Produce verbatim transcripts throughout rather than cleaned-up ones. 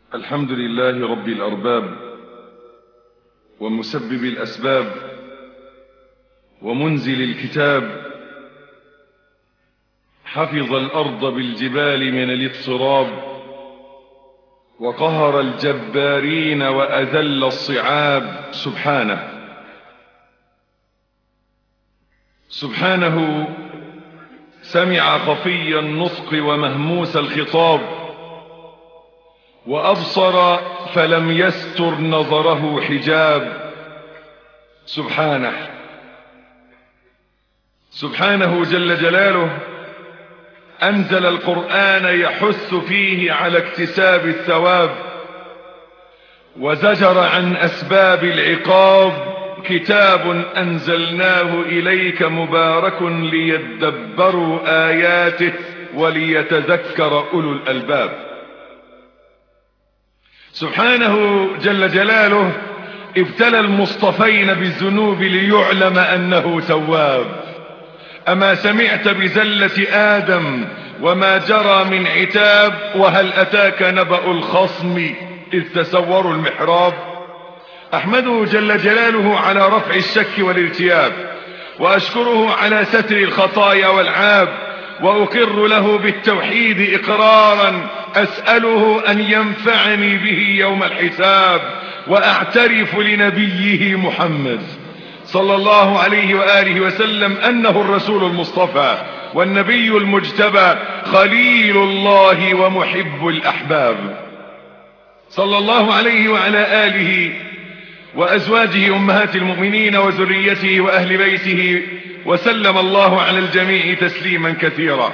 الحمد لله رب الأرباب ومسبب الأسباب ومنزل الكتاب، حفظ الأرض بالجبال من الاضطراب، وقهر الجبارين وأذل الصعاب. سبحانه سبحانه سمع خفي النطق ومهموس الخطاب، وأبصر فلم يستر نظره حجاب. سبحانه سبحانه جل جلاله أنزل القرآن يحث فيه على اكتساب الثواب، وزجر عن أسباب العقاب. كتاب أنزلناه إليك مبارك ليدبروا آياته وليتذكر أولو الألباب. سبحانه جل جلاله ابتلى المصطفين بالذنوب ليعلم أنه تواب. أما سمعت بزلة آدم وما جرى من عتاب، وهل أتاك نبأ الخصم إذ تسوروا المحراب. أحمده جل جلاله على رفع الشك والارتياب، وأشكره على ستر الخطايا والعاب، وأقر له بالتوحيد إقرارا، أسأله أن ينفعني به يوم الحساب، وأعترف لنبيه محمد صلى الله عليه وآله وسلم أنه الرسول المصطفى والنبي المجتبى، خليل الله ومحب الأحباب، صلى الله عليه وعلى آله وأزواجه أمهات المؤمنين وذريته وأهل بيته، وسلم الله على الجميع تسليما كثيرا.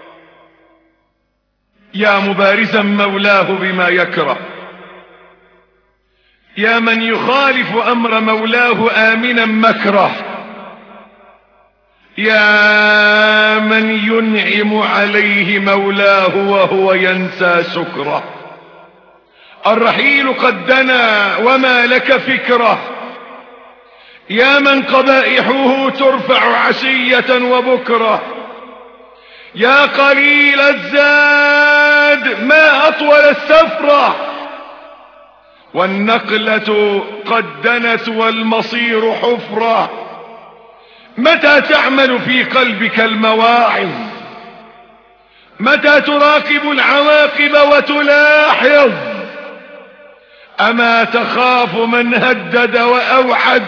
يا مبارزا مولاه بما يكره، يا من يخالف أمر مولاه آمنا مكره، يا من ينعم عليه مولاه وهو ينسى شكره. الرحيل قد دنا وما لك فكره، يا من قبائحه ترفع عشية وبكرة، يا قليل الزاد ما أطول السفرة، والنقلة قد دنت والمصير حفرة. متى تعمل في قلبك المواعظ؟ متى تراقب العواقب وتلاحظ؟ أما تخاف من هدد وأوعد؟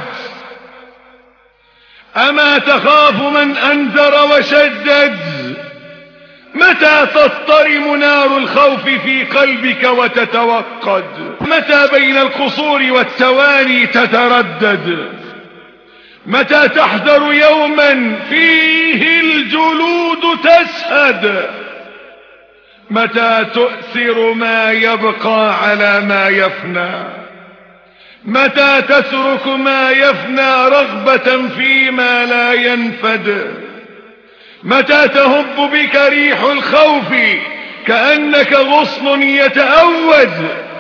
أما تخاف من أنذر وشدد؟ متى تضطرم نار الخوف في قلبك وتتوقد؟ متى بين القصور والتواني تتردد؟ متى تحذر يوما فيه الجلود تسهد؟ متى تؤثر ما يبقى على ما يفنى؟ متى تترك ما يفنى رغبة فيما لا ينفد؟ متى تهب بك ريح الخوف كأنك غصن يتأود؟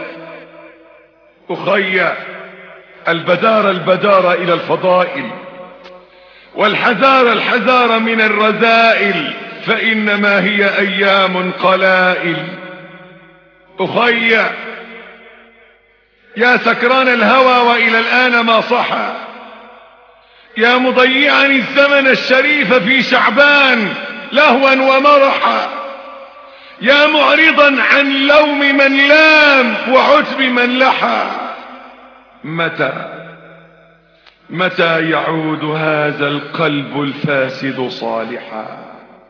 أخي، البدار البدار إلى الفضائل، والحذار الحذار من الرذائل، فإنما هي أيام قلائل. أخي، يا سكران الهوى وإلى الآن ما صحى، يا مضيعا الزمن الشريف في شعبان لهوا ومرحا، يا معرضا عن لوم من لام وعتب من لحى. متى متى يعود هذا القلب الفاسد صالحا؟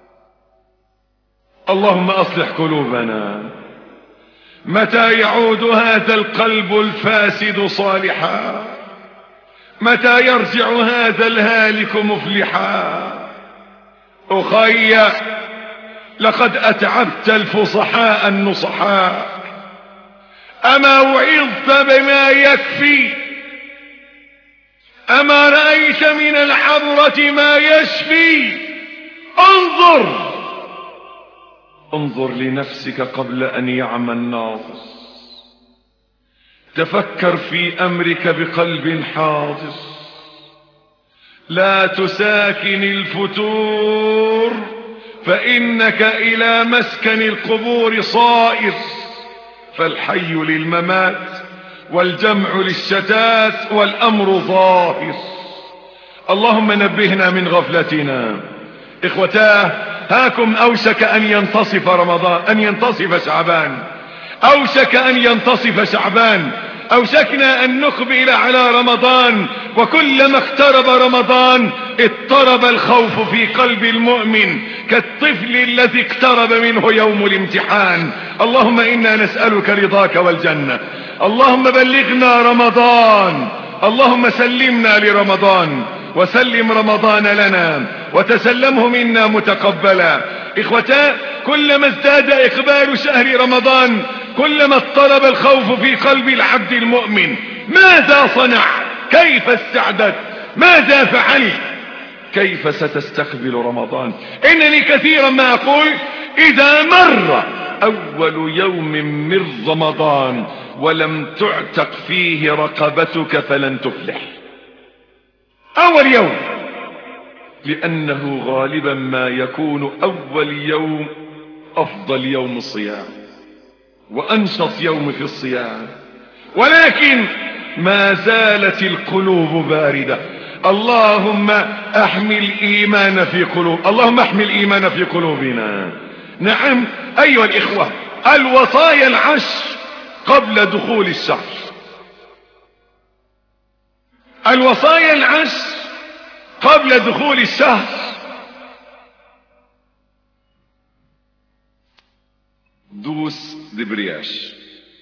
اللهم أصلح قلوبنا. متى يعود هذا القلب الفاسد صالحا؟ متى يرجع هذا الهالك مفلحا؟ أخي، لقد أتعبت الفصحاء النصحاء، أما وعظت بما يكفي؟ أما رأيت من العبرة ما يشفي؟ انظر انظر لنفسك قبل أن يعمى الناظر، تفكر في أمرك بقلب حاضر، لا تساكن الفتور فإنك إلى مسكن القبور صائر. فالحي للممات والجمع للشتات والأمر ظاهر. اللهم نبهنا من غفلتنا. إخوتاه، هاكم أوشك أن ينتصف رمضان، أن ينتصف شعبان، أوشك أن ينتصف شعبان، أوشكنا أن نقبل على رمضان، وكلما اقترب رمضان اضطرب الخوف في قلب المؤمن كالطفل الذي اقترب منه يوم الامتحان. اللهم إنا نسألك رضاك والجنة. اللهم بلغنا رمضان. اللهم سلمنا لرمضان وسلم رمضان لنا وتسلمه منا متقبلا. إخوتان، كلما ازداد إقبال شهر رمضان كلما اضطرب الخوف في قلب العبد المؤمن. ماذا صنع؟ كيف استعدت؟ ماذا فعل؟ كيف ستستقبل رمضان؟ إنني كثيرا ما أقول إذا مر أول يوم من رمضان ولم تعتق فيه رقبتك فلن تفلح. أول يوم، لأنه غالبا ما يكون أول يوم أفضل يوم الصيام وأنشط يوم في الصيام، ولكن ما زالت القلوب باردة. اللهم احمل الإيمان في قلوب اللهم احمل الإيمان في قلوبنا. نعم أيها الإخوة، الوصايا العشر قبل دخول الشهر. الوصايا العشر قبل دخول الشهر. دوس دبرياش،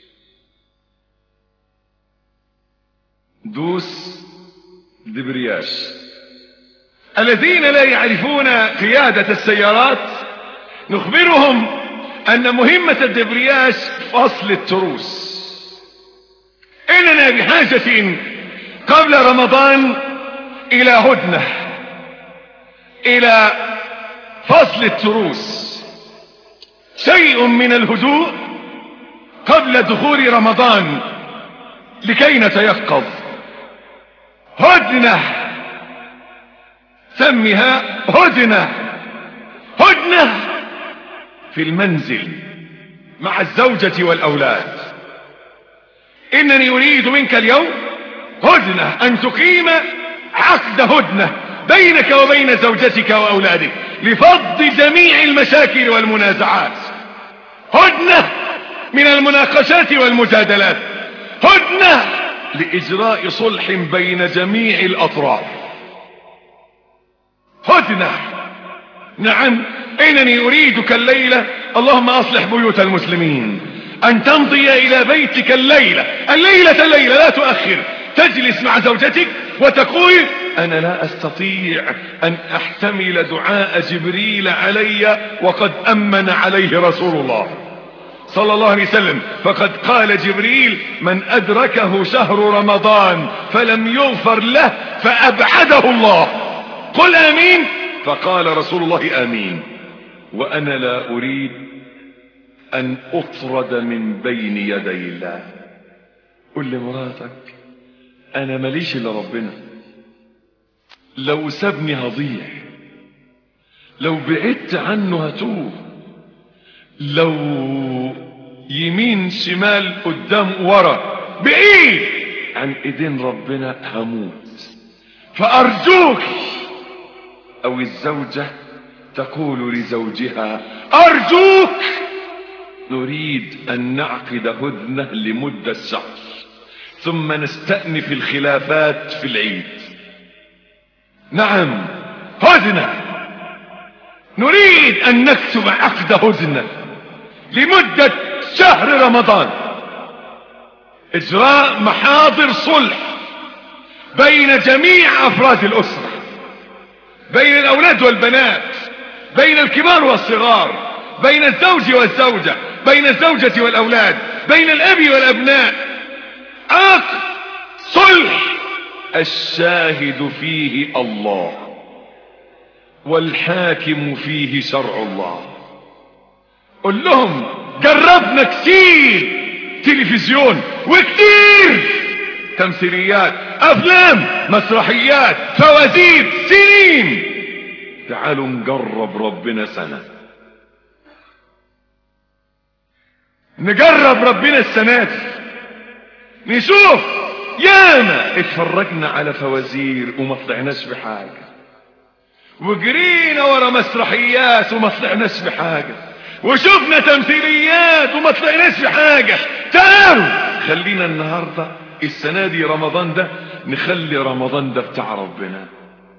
دوس دبرياش. الذين لا يعرفون قيادة السيارات نخبرهم أن مهمة الدبرياش فصل التروس. إننا بحاجة قبل رمضان إلى هدنة، إلى فصل التروس، شيء من الهدوء قبل دخول رمضان لكي نتيقظ. هدنة، سمها هدنة. هدنة في المنزل مع الزوجة والأولاد. إنني أريد منك اليوم هدنة، أن تقيم عقد هدنة بينك وبين زوجتك وأولادك لفض جميع المشاكل والمنازعات. هدنة من المناقشات والمجادلات. هدنة لإجراء صلح بين جميع الأطراف. هدنة. نعم، إنني أريدك الليلة، اللهم أصلح بيوت المسلمين، أن تمضي إلى بيتك الليلة الليلة الليلة لا تؤخر، تجلس مع زوجتك وتقول أنا لا أستطيع أن أحتمل دعاء جبريل علي وقد أمن عليه رسول الله صلى الله عليه وسلم، فقد قال جبريل من أدركه شهر رمضان فلم يغفر له فأبعده الله. قل آمين. فقال رسول الله آمين. وأنا لا أريد أن أطرد من بين يدي الله. قل لمراتك أنا ماليش إلا ربنا، لو سابني هضيع، لو بعدت عنه هتوه، لو يمين شمال قدام ورا بعيد عن ايدين ربنا هموت. فأرجوك. أو الزوجة تقول لزوجها أرجوك نريد أن نعقد هدنة لمدة شهر ثم نستأنف الخلافات في العيد. نعم، هدنة. نريد أن نكتب عقد هدنة لمدة شهر رمضان، إجراء محاضر صلح بين جميع أفراد الأسرة، بين الأولاد والبنات، بين الكبار والصغار، بين الزوج والزوجة، بين الزوجة والأولاد، بين الأب والأبناء. عقد صلح الشاهد فيه الله والحاكم فيه شرع الله. قل لهم جربنا كتير تلفزيون وكتير تمثيليات، افلام، مسرحيات، فوازير، سنين، تعالوا نجرب ربنا سنة. نجرب ربنا السنة دي، نشوف. ياما اتفرجنا على فوازير وما طلعناش بحاجة، وجرينا ورا مسرحيات وما طلعناش بحاجة، وشفنا تمثيليات وما طلعناش بحاجة. تعالوا خلينا النهاردة السنة دي رمضان ده نخلي رمضان ده بتاع ربنا.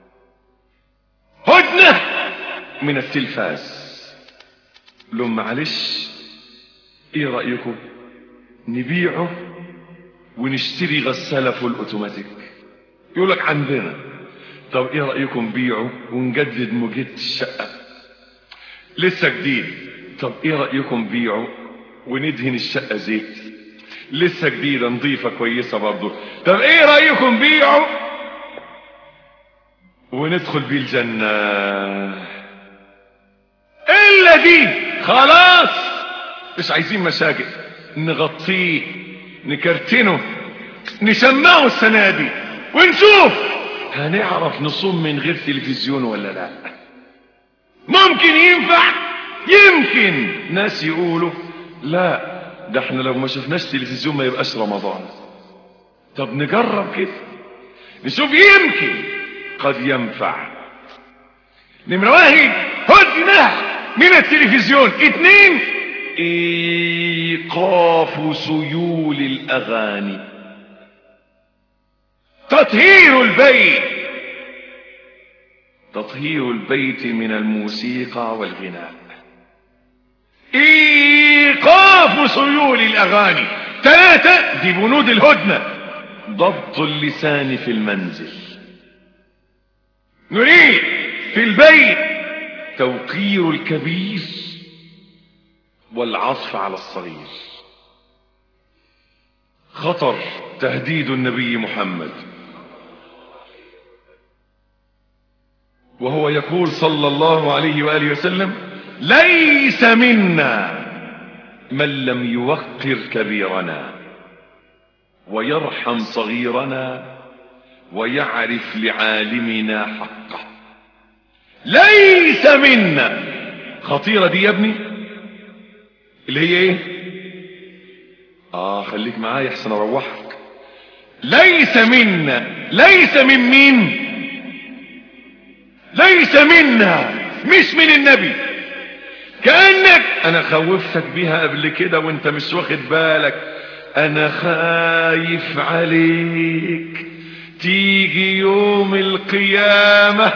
هدنة من التلفاز. لهم معلش ايه رأيكم نبيعه ونشتري غسالة فول اوتوماتيك؟ يقولك عندنا. طب ايه رأيكم بيعه ونجدد موجة الشقة لسه جديد؟ طب ايه رأيكم بيعه وندهن الشقة زيت لسه جديدة نظيفة كويسة برضو؟ طب ايه رأيكم بيعه وندخل بيه الجنة؟ الا دي خلاص مش عايزين مشاكل، نغطيه نكرتنه نسمعه السنة دي ونشوف هنعرف نصوم من غير تلفزيون ولا لا. ممكن ينفع، يمكن ناس يقولوا لا ده احنا لو ما شفناش تلفزيون ما يبقاش رمضان. طب نجرب كده نشوف، يمكن قد ينفع. نمرة واحد هدنة من التلفزيون. اتنين ايقاف سيول الاغاني، تطهير البيت، تطهير البيت من الموسيقى والغناء، ايقاف سيول الاغاني. ثلاثة دي بنود الهدنة، ضبط اللسان في المنزل. نريد في البيت توقير الكبير والعطف على الصغير. خطر تهديد النبي محمد وهو يقول صلى الله عليه وآله وسلم ليس منا من لم يوقر كبيرنا ويرحم صغيرنا ويعرف لعالمنا حقه. ليس منا. خطيرة دي يا ابني، اللي هي ايه؟ اه خليك معايا احسن اروحك. ليس منا، ليس من مين؟ ليس منا، مش من النبي. كأنك انا خوفتك بيها قبل كده وانت مش واخد بالك. انا خايف عليك تيجي يوم القيامة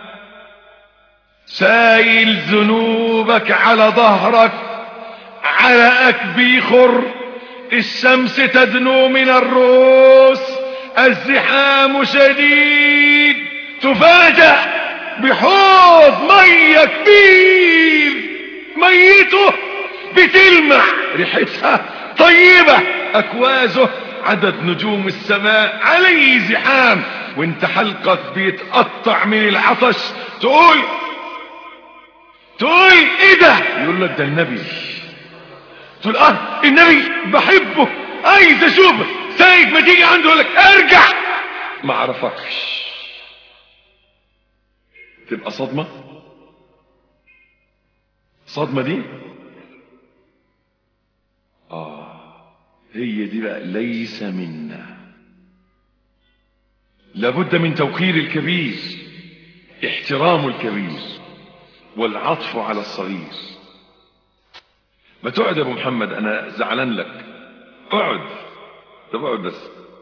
سايل ذنوبك على ظهرك، عرقك بيخر، الشمس تدنو من الرؤوس، الزحام شديد، تفاجأ بحوض مية كبير ميته بتلمع ريحتها طيبة، اكوازه عدد نجوم السماء، عليه زحام، وانت حلقك بيتقطع من العطش. تقول تقول ايه ده؟ يقول لك ده النبي. تقول اه النبي بحبه عايز اشوفه. ساعة ما تيجي عنده يقول لك ارجع ما عرفكش. تبقى صدمة. صدمة دي اه هي دي بقى ليس منا. لابد من توقير الكبير، احترام الكبير والعطف على الصغير. ما تقعد يا ابو محمد انا زعلان لك. اقعد. طب اقعد بس.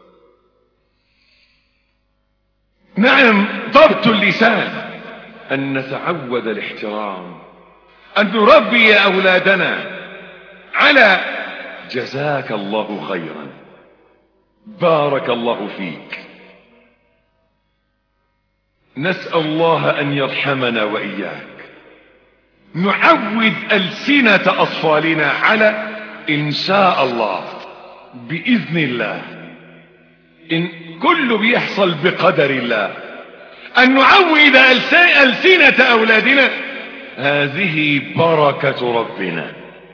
نعم ضبط اللسان، ان نتعود الاحترام، ان نربي اولادنا على جزاك الله خيرا، بارك الله فيك. نسأل الله ان يرحمنا واياك. نعود ألسنة أطفالنا على إن شاء الله بإذن الله، إن كله بيحصل بقدر الله، أن نعود ألسنة أولادنا هذه بركة ربنا.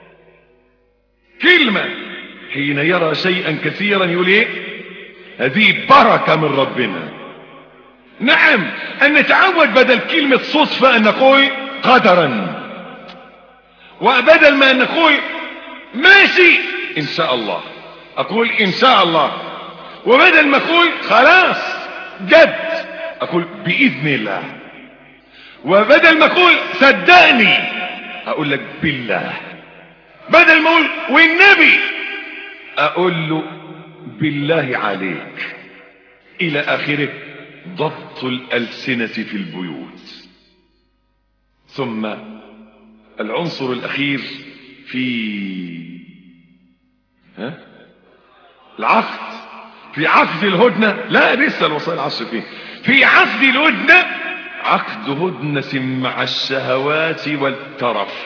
كلمة حين يرى شيئا كثيرا يقول ايه؟ هذه بركة من ربنا. نعم أن نتعود بدل كلمة صدفة أن نقول قدرا، وبدل ما نقول ماشي ان شاء الله، اقول ان شاء الله، وبدل ما اقول خلاص جد اقول باذن الله، وبدل ما اقول صدقني اقول لك بالله، بدل ما اقول والنبي اقول له بالله عليك، الى اخره. ضبط الالسنة في البيوت. ثم العنصر الاخير في ها العقد، في عقد الهدنة. لا لسه الوصايا العشر فيه. في عقد الهدنة عقد هدنة مع الشهوات والترف،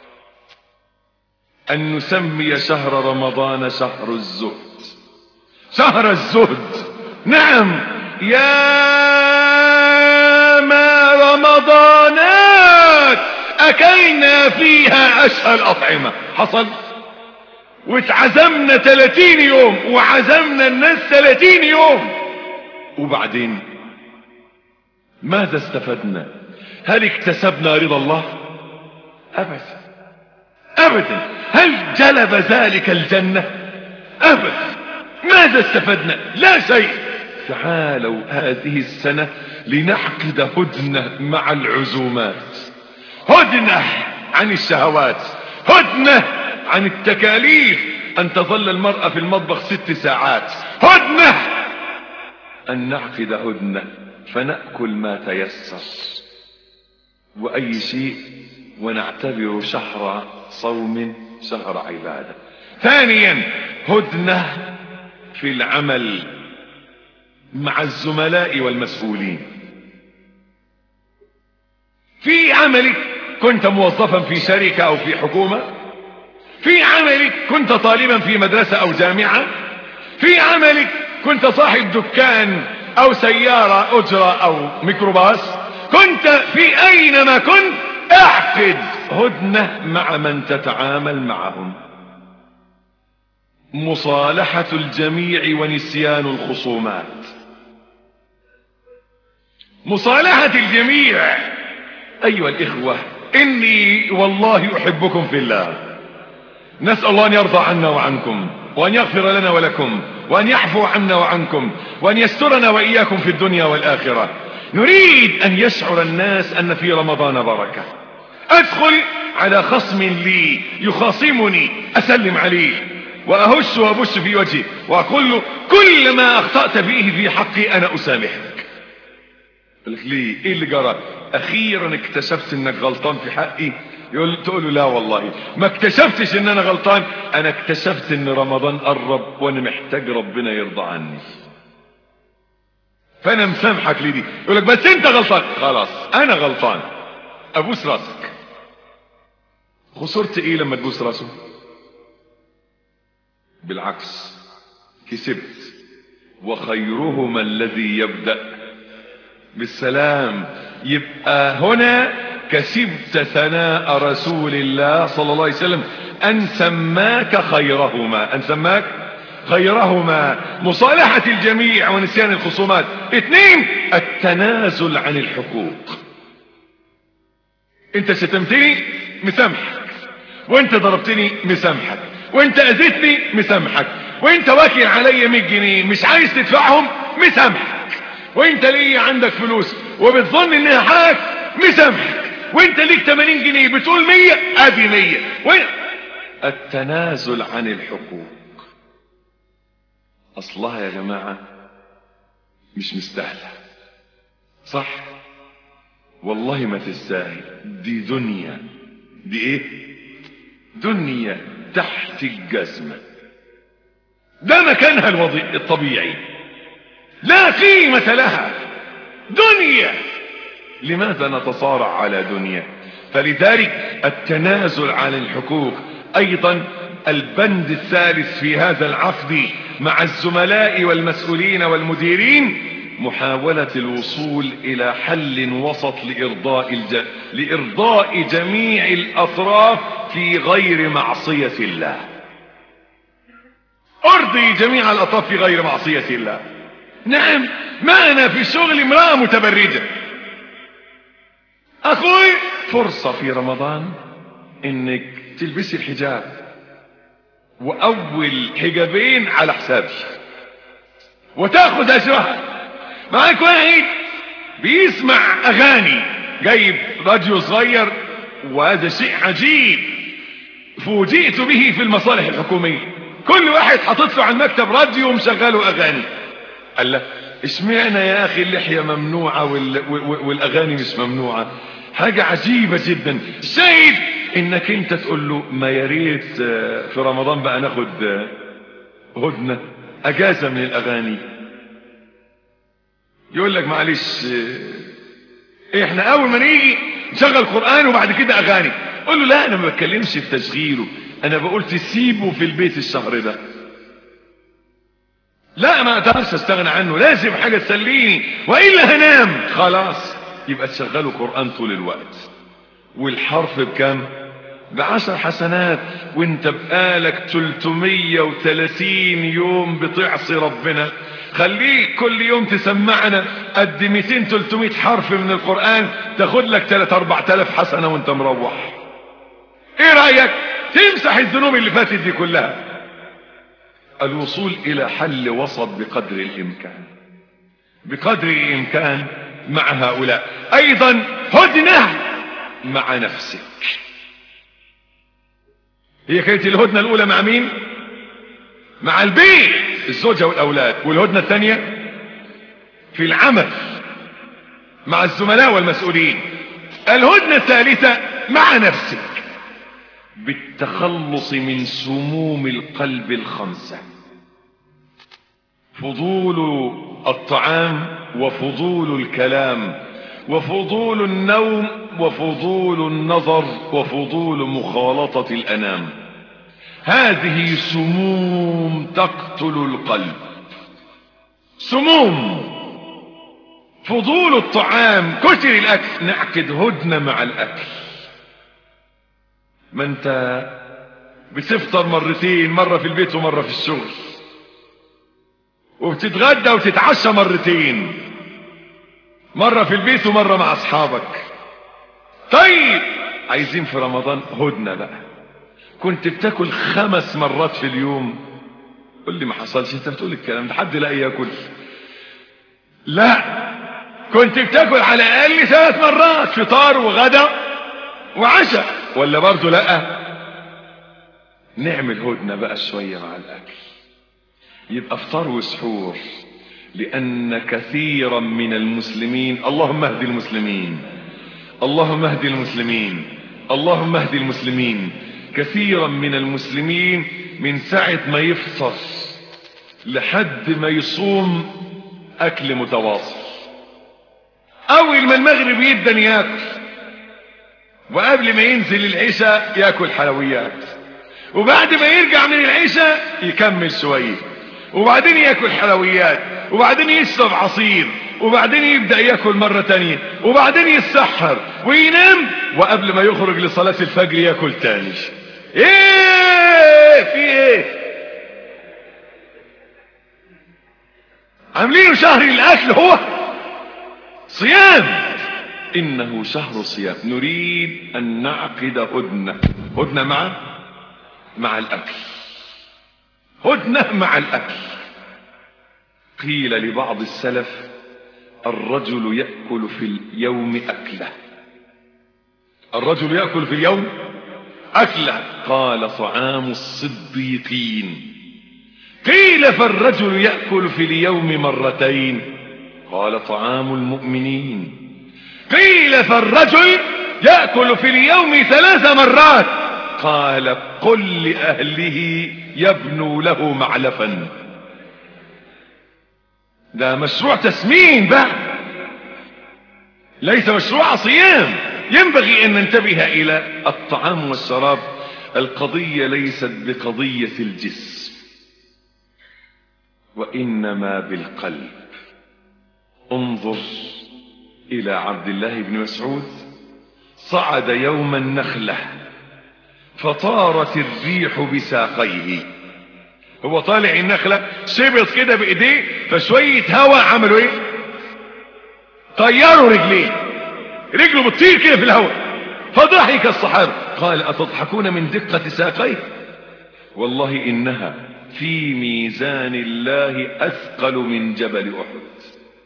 ان نسمي شهر رمضان شهر الزهد، شهر الزهد. نعم، يا ما رمضانات اكلنا فيها اشهى الاطعمة. حصل واتعزمنا ثلاثين يوم وعزمنا الناس ثلاثين يوم، وبعدين ماذا استفدنا؟ هل اكتسبنا رضا الله؟ ابدا ابدا. هل جلب ذلك الجنة؟ ابدا. ماذا استفدنا؟ لا شيء. تعالوا هذه السنة لنعقد هدنة مع العزومات، هدنة عن الشهوات، هدنة عن التكاليف، ان تظل المرأة في المطبخ ست ساعات، هدنة ان نعقد هدنة فنأكل ما تيسر واي شيء، ونعتبر شهر صوم شهر عبادة. ثانيا هدنة في العمل مع الزملاء والمسؤولين. في عملك كنت موظفا في شركة او في حكومة، في عملك كنت طالبا في مدرسة او جامعة، في عملك كنت صاحب دكان او سيارة اجرة او ميكروباص، كنت في اينما كنت اعقد هدنة مع من تتعامل معهم، مصالحة الجميع ونسيان الخصومات. مصالحة الجميع. ايها الاخوة، اني والله احبكم في الله، نسأل الله ان يرضى عنا وعنكم، وان يغفر لنا ولكم، وان يعفو عنا وعنكم، وان يسترنا واياكم في الدنيا والاخرة. نريد ان يشعر الناس ان في رمضان بركة. ادخل على خصم لي يخاصمني اسلم عليه واهش وابش في وجهه واقول له كل ما اخطأت به في حقي انا اسامحك. قال لك ليه؟ ايه اللي جرى؟ اخيرا اكتشفت انك غلطان في حقي. يقول تقول له لا والله ما اكتشفتش ان انا غلطان، انا اكتشفت ان رمضان قرب وانا محتاج ربنا يرضى عني، فانا مسامحك لدي. يقول لك بس انت غلطان. خلاص انا غلطان، ابوس راسك. خسرت ايه لما تبوس راسه؟ بالعكس كسبت. وخيرهما الذي يبدأ بالسلام. يبقى هنا كسبت ثناء رسول الله صلى الله عليه وسلم ان سماك خيرهما، ان سماك خيرهما. مصالحة الجميع ونسيان الخصومات. اثنين التنازل عن الحقوق. انت شتمتني مسامحك، وانت ضربتني مسامحك، وانت اذيتني مسامحك، وانت واكل عليا مية جنيه مش عايز تدفعهم مسامحك، وانت ليه عندك فلوس وبتظن انها حقك مسامحك، وانت ليك ثمانين جنيه بتقول مية ادي مية. وين التنازل عن الحقوق؟ اصلها يا جماعة مش مستاهلة، صح؟ والله ما تستاهل. دي دنيا، دي ايه؟ دنيا تحت الجزمة. ده مكانها الوضي الطبيعي، لا قيمة لها. دنيا، لماذا نتصارع على دنيا؟ فلذلك التنازل عن الحقوق. ايضا البند الثالث في هذا العقد مع الزملاء والمسؤولين والمديرين محاولة الوصول الى حل وسط لارضاء الج... لارضاء جميع الاطراف في غير معصية الله. ارضي جميع الاطراف في غير معصية الله. نعم، معنا في الشغل امرأة متبرجة، اخوي فرصة في رمضان انك تلبسي الحجاب واول حجابين على حسابي وتاخذ اجرها. معاك واحد بيسمع اغاني جايب راديو صغير، وهذا شيء عجيب فوجئت به في المصالح الحكومية، كل واحد حاطط له على المكتب راديو ومشغله اغاني. قال له اشمعنى يا اخي اللحية ممنوعة والاغاني مش ممنوعة؟ حاجة عجيبة جدا. الشاهد انك انت تقول له ما ياريت في رمضان بقى ناخد هدنة اجازة من الاغاني، يقول لك معلش احنا اول ما نيجي نشغل قرآن وبعد كده اغاني. قول له لا انا ما بتكلمش في تشغيله، انا بقول تسيبه في البيت الشهر ده. لا ما اقدرش استغنى عنه، لازم حاجة تسليني والا هنام. خلاص يبقى تشغله قرآن طول الوقت. والحرف بكام؟ بعشر حسنات، وانت بقالك تلتمية وتلاتين يوم بتعصي ربنا. خليك كل يوم تسمعنا قد ميتين تلتمية حرف من القرآن، تاخد لك تلاتة اربعة آلاف حسنة وانت مروح. ايه رأيك تمسح الذنوب اللي فاتت دي كلها؟ الوصول الى حل وسط بقدر الامكان، بقدر الامكان مع هؤلاء. ايضا هدنة مع نفسك. هي كانت الهدنة الاولى مع مين؟ مع البيت، الزوجة والاولاد. والهدنة الثانية في العمل مع الزملاء والمسؤولين. الهدنة الثالثة مع نفسك بالتخلص من سموم القلب الخمسة: فضول الطعام، وفضول الكلام، وفضول النوم، وفضول النظر، وفضول مخالطة الأنام. هذه سموم تقتل القلب، سموم. فضول الطعام، كتر الأكل، نعقد هدنة مع الأكل. ما انت بتفطر مرتين، مرة في البيت ومرة في الشغل، وبتتغدى وتتعشى مرتين، مرة في البيت ومرة مع اصحابك. طيب عايزين في رمضان هدنة بقى. كنت بتاكل خمس مرات في اليوم. قول لي ما حصلش، انت بتقول الكلام ده حد لا ياكل؟ لا، كنت بتاكل على الاقل ثلاث مرات، فطار وغدا وعشاء، ولا برضو لا؟ نعمل هدنة بقى شوية مع الاكل، يبقى افطار وسحور. لان كثيرا من المسلمين، اللهم اهدي المسلمين، اللهم اهدي المسلمين، اللهم اهدي المسلمين. كثيرا من المسلمين من ساعة ما يفطر لحد ما يصوم اكل متواصل. اول ما المغرب يدن ياكل، وقبل ما ينزل العشاء ياكل حلويات، وبعد ما يرجع من العشاء يكمل شوية، وبعدين ياكل حلويات، وبعدين يشرب عصير، وبعدين يبدأ ياكل مرة تانية، وبعدين يتسحر وينام، وقبل ما يخرج لصلاة الفجر ياكل تاني. ايه في ايه؟ عاملينه شهر الاكل، هو صيام. انه شهر صيام. نريد ان نعقد هدنة، هدنة مع مع الاكل، هدنة مع الاكل. قيل لبعض السلف: الرجل يأكل في اليوم أكلة. الرجل يأكل في اليوم أكلة. قال: طعام الصديقين. قيل: فالرجل يأكل في اليوم مرتين. قال: طعام المؤمنين. قيل: فالرجل يأكل في اليوم ثلاث مرات. قال: قل لأهله يبنوا له معلفا. ده مشروع تسمين بقى، ليس مشروع صيام. ينبغي ان ننتبه الى الطعام والشراب. القضية ليست بقضية الجسم، وانما بالقلب. انظر الى عبد الله بن مسعود: صعد يوم النخلة فطارت الريح بساقيه. هو طالع النخلة شبط كده بايديه، فشوية هواء عملوا ايه؟ طيروا رجليه، رجله بتطير كده في الهواء. فضحك الصحابة. قال: أتضحكون من دقة ساقيه؟ والله إنها في ميزان الله أثقل من جبل أحد.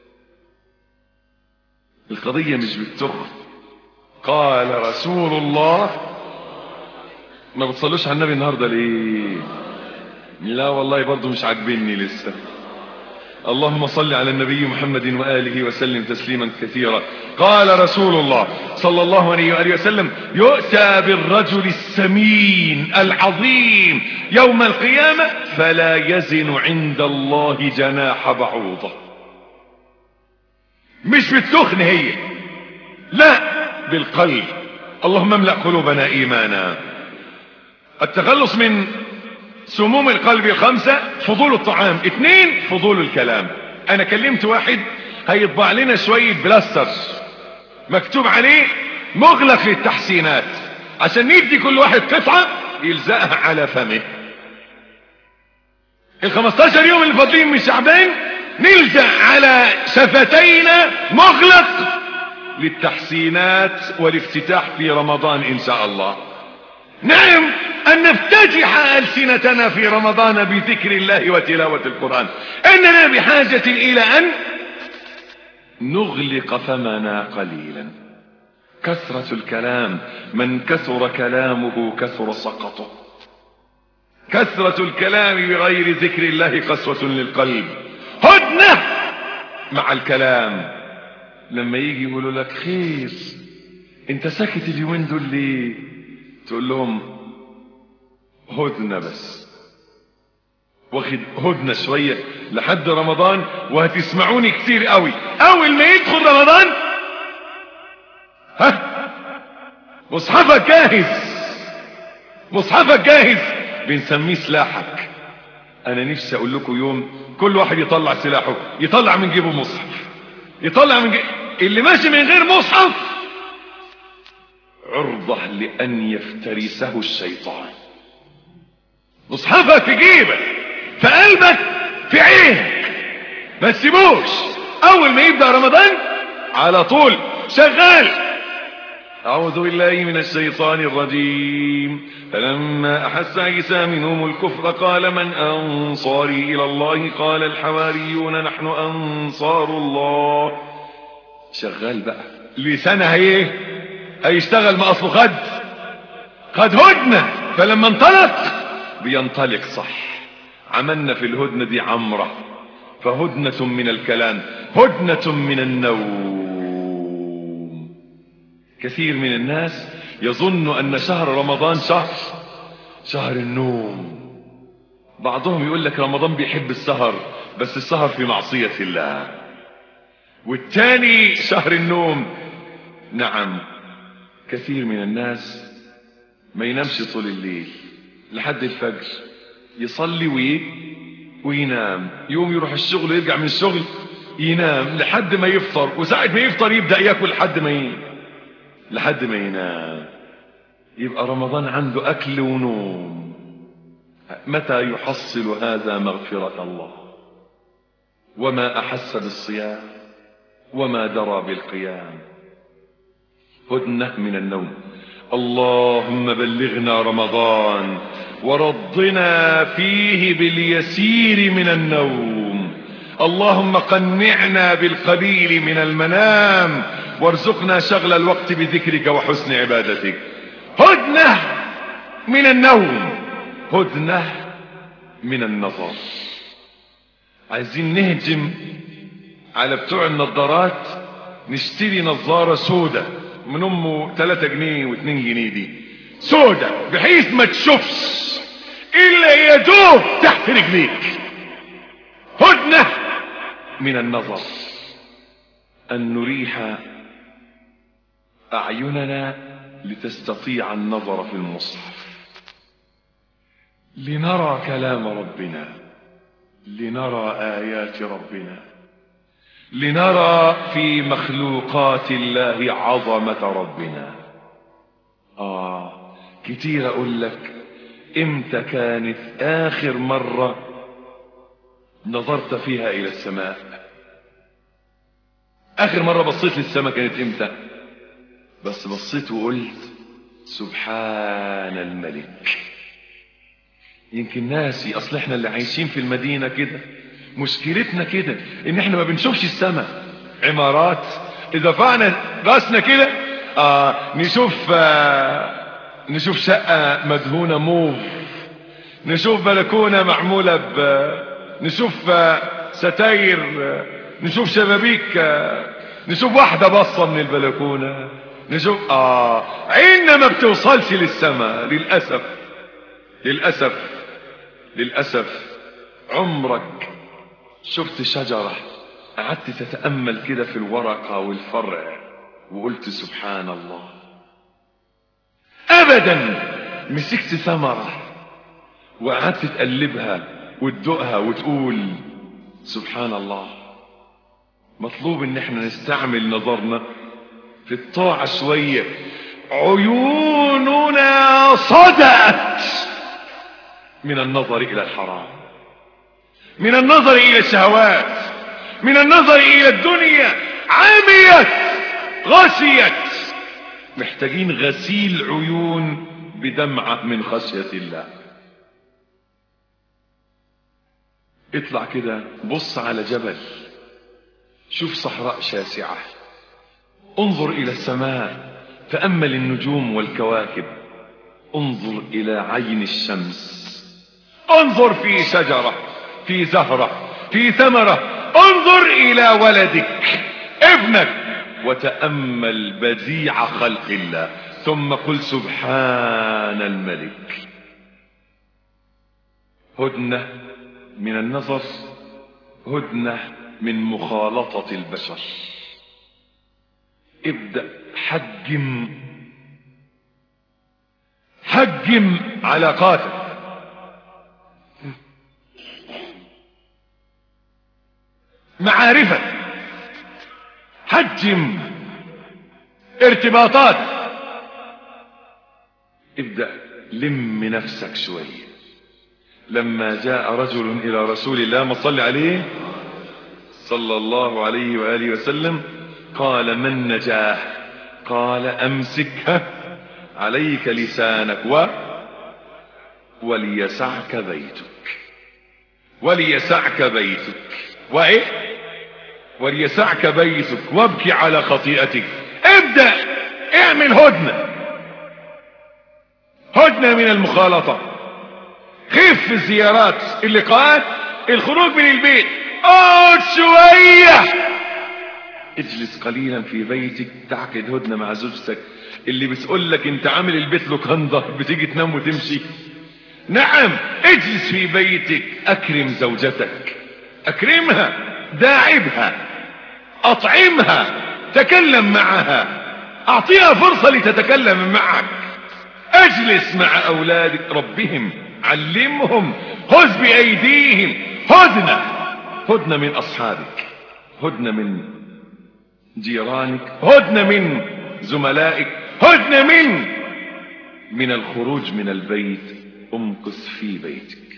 القضية مش بالتخن. قال رسول الله. ما بتصلوش على النبي النهاردة ليه؟ لا والله برضو مش عاجبني لسه. اللهم صل على النبي محمد وآله وسلم تسليما كثيرا. قال رسول الله صلى الله عليه وآله وسلم: يؤتى بالرجل السمين العظيم يوم القيامة فلا يزن عند الله جناح بعوضة. مش بالتخن هي، لا، بالقلب. اللهم املأ قلوبنا إيمانا. التخلص من سموم القلب الخمسة: فضول الطعام، اثنين فضول الكلام. انا كلمت واحد هيطبع لنا شوية بلاستر مكتوب عليه مغلق للتحسينات، عشان ندي كل واحد قطعة يلزقها على فمه. الخمستاشر يوم اللي فاضلين من شعبان نلزق على شفتينا مغلق للتحسينات والافتتاح في رمضان ان شاء الله. نعم، أن نفتتح ألسنتنا في رمضان بذكر الله وتلاوة القرآن. إننا بحاجة إلى أن نغلق فمنا قليلا. كثرة الكلام، من كثر كلامه كثر سقطه. كثرة الكلام بغير ذكر الله قسوة للقلب. هدنة مع الكلام. لما يجي يقولوا لك: خير، انت ساكت اليومين دول ليه؟ تقول لهم: هدنة بس، واخد هدنة شوية لحد رمضان، وهتسمعوني كتير قوي. اول ما يدخل رمضان ها مصحفك جاهز، مصحفك جاهز، بنسميه سلاحك. انا نفسي اقول لكم يوم كل واحد يطلع سلاحه، يطلع من جيبه مصحف، يطلع من جيبه. اللي ماشي من غير مصحف عرضة لأن يفترسه الشيطان. مصحفك في جيبك، في قلبك، في عينك، ما تسيبوش. أول ما يبدأ رمضان على طول شغال. أعوذ بالله من الشيطان الرجيم. فلما أحس عيسى منهم الكفر قال: من أنصاري إلى الله؟ قال الحواريون نحن أنصار الله. شغال بقى، لسانها ايه؟ هيشتغل. ما اصله خد خد هدنة، فلما انطلق بينطلق صح. عملنا في الهدنة دي عمرة، فهدنة من الكلام، هدنة من النوم. كثير من الناس يظن ان شهر رمضان شهر شهر النوم. بعضهم يقول لك رمضان بيحب السهر، بس السهر في معصية الله. والتاني شهر النوم. نعم، كثير من الناس ما ينامش طول الليل لحد الفجر، يصلي وي... وينام، يوم يروح الشغل ويرجع من الشغل ينام لحد ما يفطر، وساعة ما يفطر يبدأ ياكل لحد ما ي... لحد ما ينام. يبقى رمضان عنده أكل ونوم. متى يحصل هذا مغفرة الله؟ وما أحس بالصيام وما درى بالقيام. هدنة من النوم. اللهم بلغنا رمضان ورضنا فيه باليسير من النوم. اللهم قنعنا بالقليل من المنام وارزقنا شغل الوقت بذكرك وحسن عبادتك. هدنة من النوم، هدنة من النظر. عايزين نهجم على بتوع النظارات، نشتري نظارة سودة من امه ثلاثة جنيه واثنين جنيه، دي سودة بحيث ما تشوفش الا يدوب تحت رجليك. هدنة من النظر. ان نريح اعيننا لتستطيع النظر في المصحف، لنرى كلام ربنا، لنرى آيات ربنا، لنرى في مخلوقات الله عظمة ربنا. آه كتير أقول لك: إمتى كانت آخر مرة نظرت فيها إلى السماء؟ آخر مرة بصيت للسماء كانت إمتى؟ بس بصيت وقلت: سبحان الملك. يمكن ناسي اصل احنا اللي عايشين في المدينة كده مشكلتنا كده ان احنا ما بنشوفش السماء. عمارات اذا فعنا راسنا كده آه نشوف آه نشوف شقة مدهونة موف، نشوف بلكونة معمولة ب نشوف آه ستاير، آه نشوف شبابيك، آه نشوف واحدة بصة من البلكونة، نشوف اه عيننا ما بتوصلش للسماء. للأسف للأسف للأسف. عمرك شفت شجرة قعدت تتأمل كده في الورقة والفرع وقلت سبحان الله؟ أبدا. مسكت ثمرة وقعدت تقلبها وتدوقها وتقول سبحان الله. مطلوب ان احنا نستعمل نظرنا في الطاعة شوية. عيوننا صدأت من النظر الى الحرام، من النظر الى الشهوات، من النظر الى الدنيا. عميت غشيت. محتاجين غسيل عيون بدمعة من خشية الله. اطلع كده بص على جبل، شوف صحراء شاسعة، انظر الى السماء، تأمل النجوم والكواكب، انظر الى عين الشمس، انظر في شجرة، في زهرة، في ثمرة، انظر الى ولدك ابنك وتأمل بديع خلق الله، ثم قل سبحان الملك. هدنة من النظر، هدنة من مخالطة البشر. ابدأ حجم حجم علاقاتك. معارفك، حجم ارتباطات. ابدأ لم نفسك شوية. لما جاء رجل إلى رسول الله ما صلى عليه صلى الله عليه وآله وسلم قال ما النجاة؟ قال أمسك عليك لسانك و وليسعك بيتك. وليسعك بيتك وإيه؟ وليسعك بيتك وابكي على خطيئتك. ابدأ اعمل هدنة، هدنة من المخالطة. خف الزيارات، اللقاءات، الخروج من البيت. اقعد شوية، اجلس قليلا في بيتك، تعقد هدنة مع زوجتك اللي بتقول لك انت عامل البيت لوكاندا بتيجي تنام وتمشي. نعم، اجلس في بيتك، اكرم زوجتك، اكرمها، داعبها، اطعمها، تكلم معها، اعطيها فرصة لتتكلم معك. اجلس مع اولادك، ربهم، علمهم، خذ بايديهم. هدنة، هدنة من اصحابك، هدنة من جيرانك، هدنة من زملائك، هدنة من من الخروج من البيت. امكث في بيتك.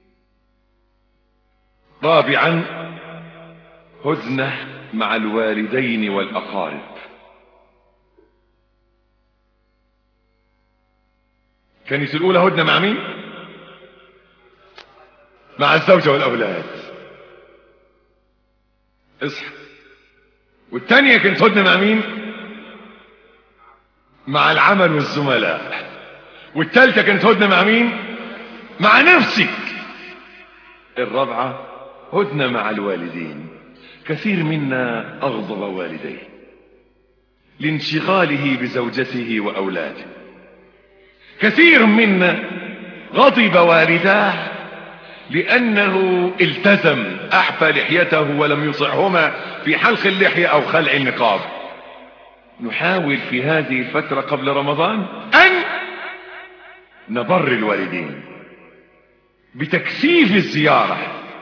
رابعا هدنة مع الوالدين والاقارب. كانت الاولى هدنة مع مين؟ مع الزوجة والاولاد. اصحى. والتانية كانت هدنة مع مين؟ مع العمل والزملاء. والتالتة كانت هدنة مع مين؟ مع نفسك. الرابعة هدنة مع الوالدين. كثير منا اغضب والديه لانشغاله بزوجته واولاده. كثير منا غضب والداه لانه التزم، اعفى لحيته ولم يطعهما في حلق اللحية او خلع النقاب. نحاول في هذه الفترة قبل رمضان ان نبر الوالدين بتكثيف الزيارة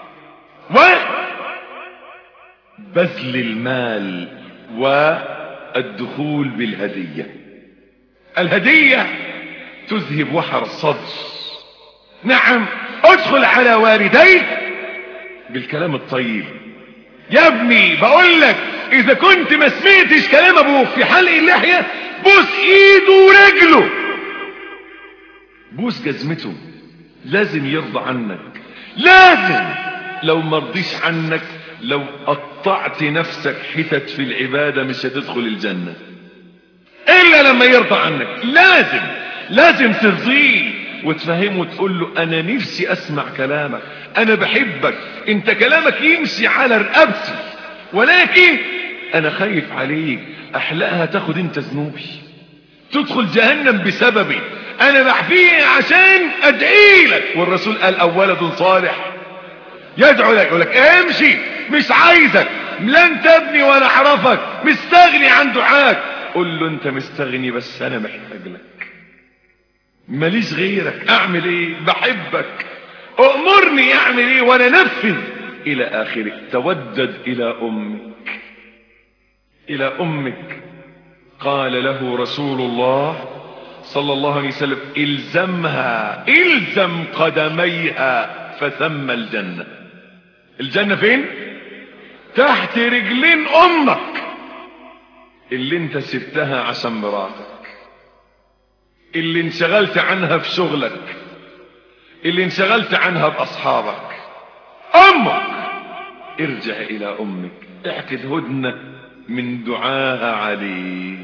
وبذل المال والدخول بالهدية. الهدية تذهب وحر الصدر. نعم، ادخل على والديك بالكلام الطيب. يا ابني بقول لك اذا كنت ما سمعتش كلام ابوك في حلق اللحية، بوس ايده ورجله، بوس جزمته، لازم يرضى عنك، لازم. لو مرضيش عنك، لو قطعت نفسك حتت في العبادة مش هتدخل الجنة إلا لما يرضى عنك. لازم لازم ترضيه وتفهمه وتقول له أنا نفسي أسمع كلامك، أنا بحبك، أنت كلامك يمشي على رقبتي، ولكن أنا خايف عليك أحلقها تاخد أنت ذنوبي، تدخل جهنم بسببي، أنا بحفيه عشان أدعي لك. والرسول قال أو ولد صالح يدعو لك، يقول لك امشي مش عايزك، لن تبني ولا اعرفك، مستغني عن دعاك. قل له انت مستغني بس انا محتاج لك، ماليش غيرك، اعمل ايه؟ بحبك، امرني اعمل ايه وانا نفذ الى اخره. تودد الى امك، الى امك. قال له رسول الله صلى الله عليه وسلم الزمها، الزم قدميها فثم الجنة. الجنة فين؟ تحت رجلين امك اللي انت سبتها عشان مراتك، اللي انشغلت عنها في شغلك، اللي انشغلت عنها باصحابك. امك، ارجع الى امك، اعقد هدنة من دعاها عليك،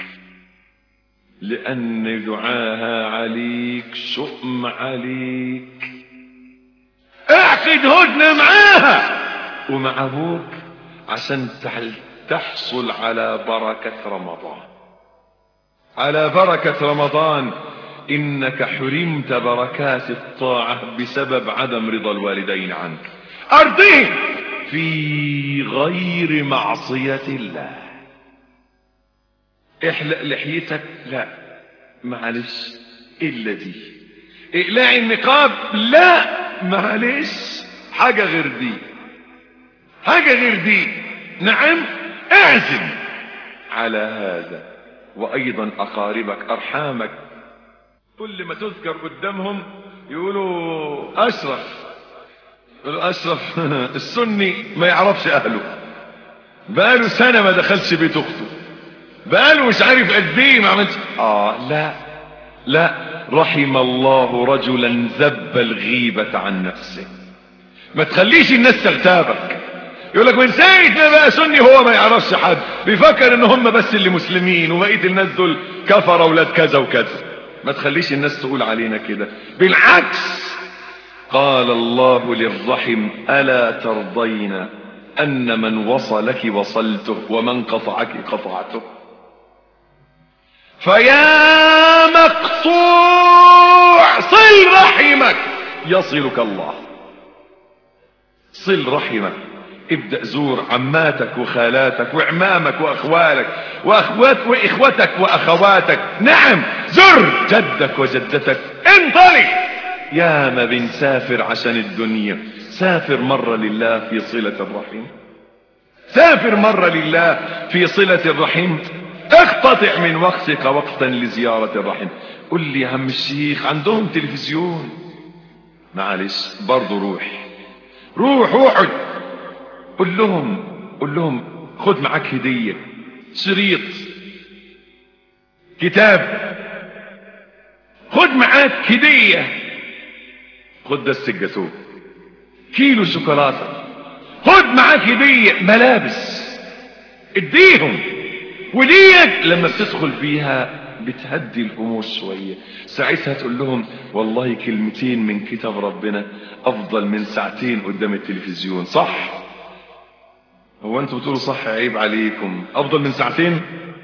لان دعاها عليك شؤم عليك. اعقد هدنة معاها ومع ابوك عشان تحصل على بركة رمضان، على بركة رمضان. انك حرمت بركات الطاعة بسبب عدم رضا الوالدين عنك. ارضهم في غير معصية الله. احلق لحيتك، لا معلش الا دي. اقلعي النقاب، لا معلش حاجة غير دي، حاجة غير دي. نعم، اعزم على هذا. وايضا اقاربك، ارحامك، كل ما تذكر قدامهم يقولوا اشرف، يقولوا اشرف السني ما يعرفش اهله، بقاله سنة ما دخلش بيت اخته، بقاله مش عارف قد ايه ما عملش. اه لا لا، رحم الله رجلا ذب الغيبة عن نفسه. ما تخليش الناس تغتابك، يقول لك من ساعة ما بقى سني هو ما يعرفش حد، بيفكر ان هم بس اللي مسلمين وبقية الناس دول كفر اولاد كذا وكذا. ما تخليش الناس تقول علينا كده، بالعكس. قال الله للرحم الا ترضين ان من وصلك وصلته ومن قطعك قطعته. فيا مقطوع صل رحمك يصلك الله. صل رحمك، ابدأ زور عماتك وخالاتك وعمامك واخوالك واخوات واخوتك واخواتك. نعم، زر جدك وجدتك. انطلق. يا ما بنسافر عشان الدنيا، سافر مرة لله في صلة الرحم، سافر مرة لله في صلة الرحم. اقتطع من وقتك وقتا لزيارة الرحم. قل لي يا عم الشيخ عندهم تلفزيون، معلش برضو روح روح اقعد، قل لهم قل لهم خد معاك هدية، شريط، كتاب، خد معاك هدية، خد دست الجاتوه، كيلو شوكولاتة، خد معاك هدية، ملابس، اديهم. وديك لما بتدخل فيها بتهدي الامور شوية، ساعتها تقول لهم والله كلمتين من كتاب ربنا افضل من ساعتين قدام التلفزيون. صح؟ هو انتوا بتقولوا صح؟ عيب عليكم. افضل من ساعتين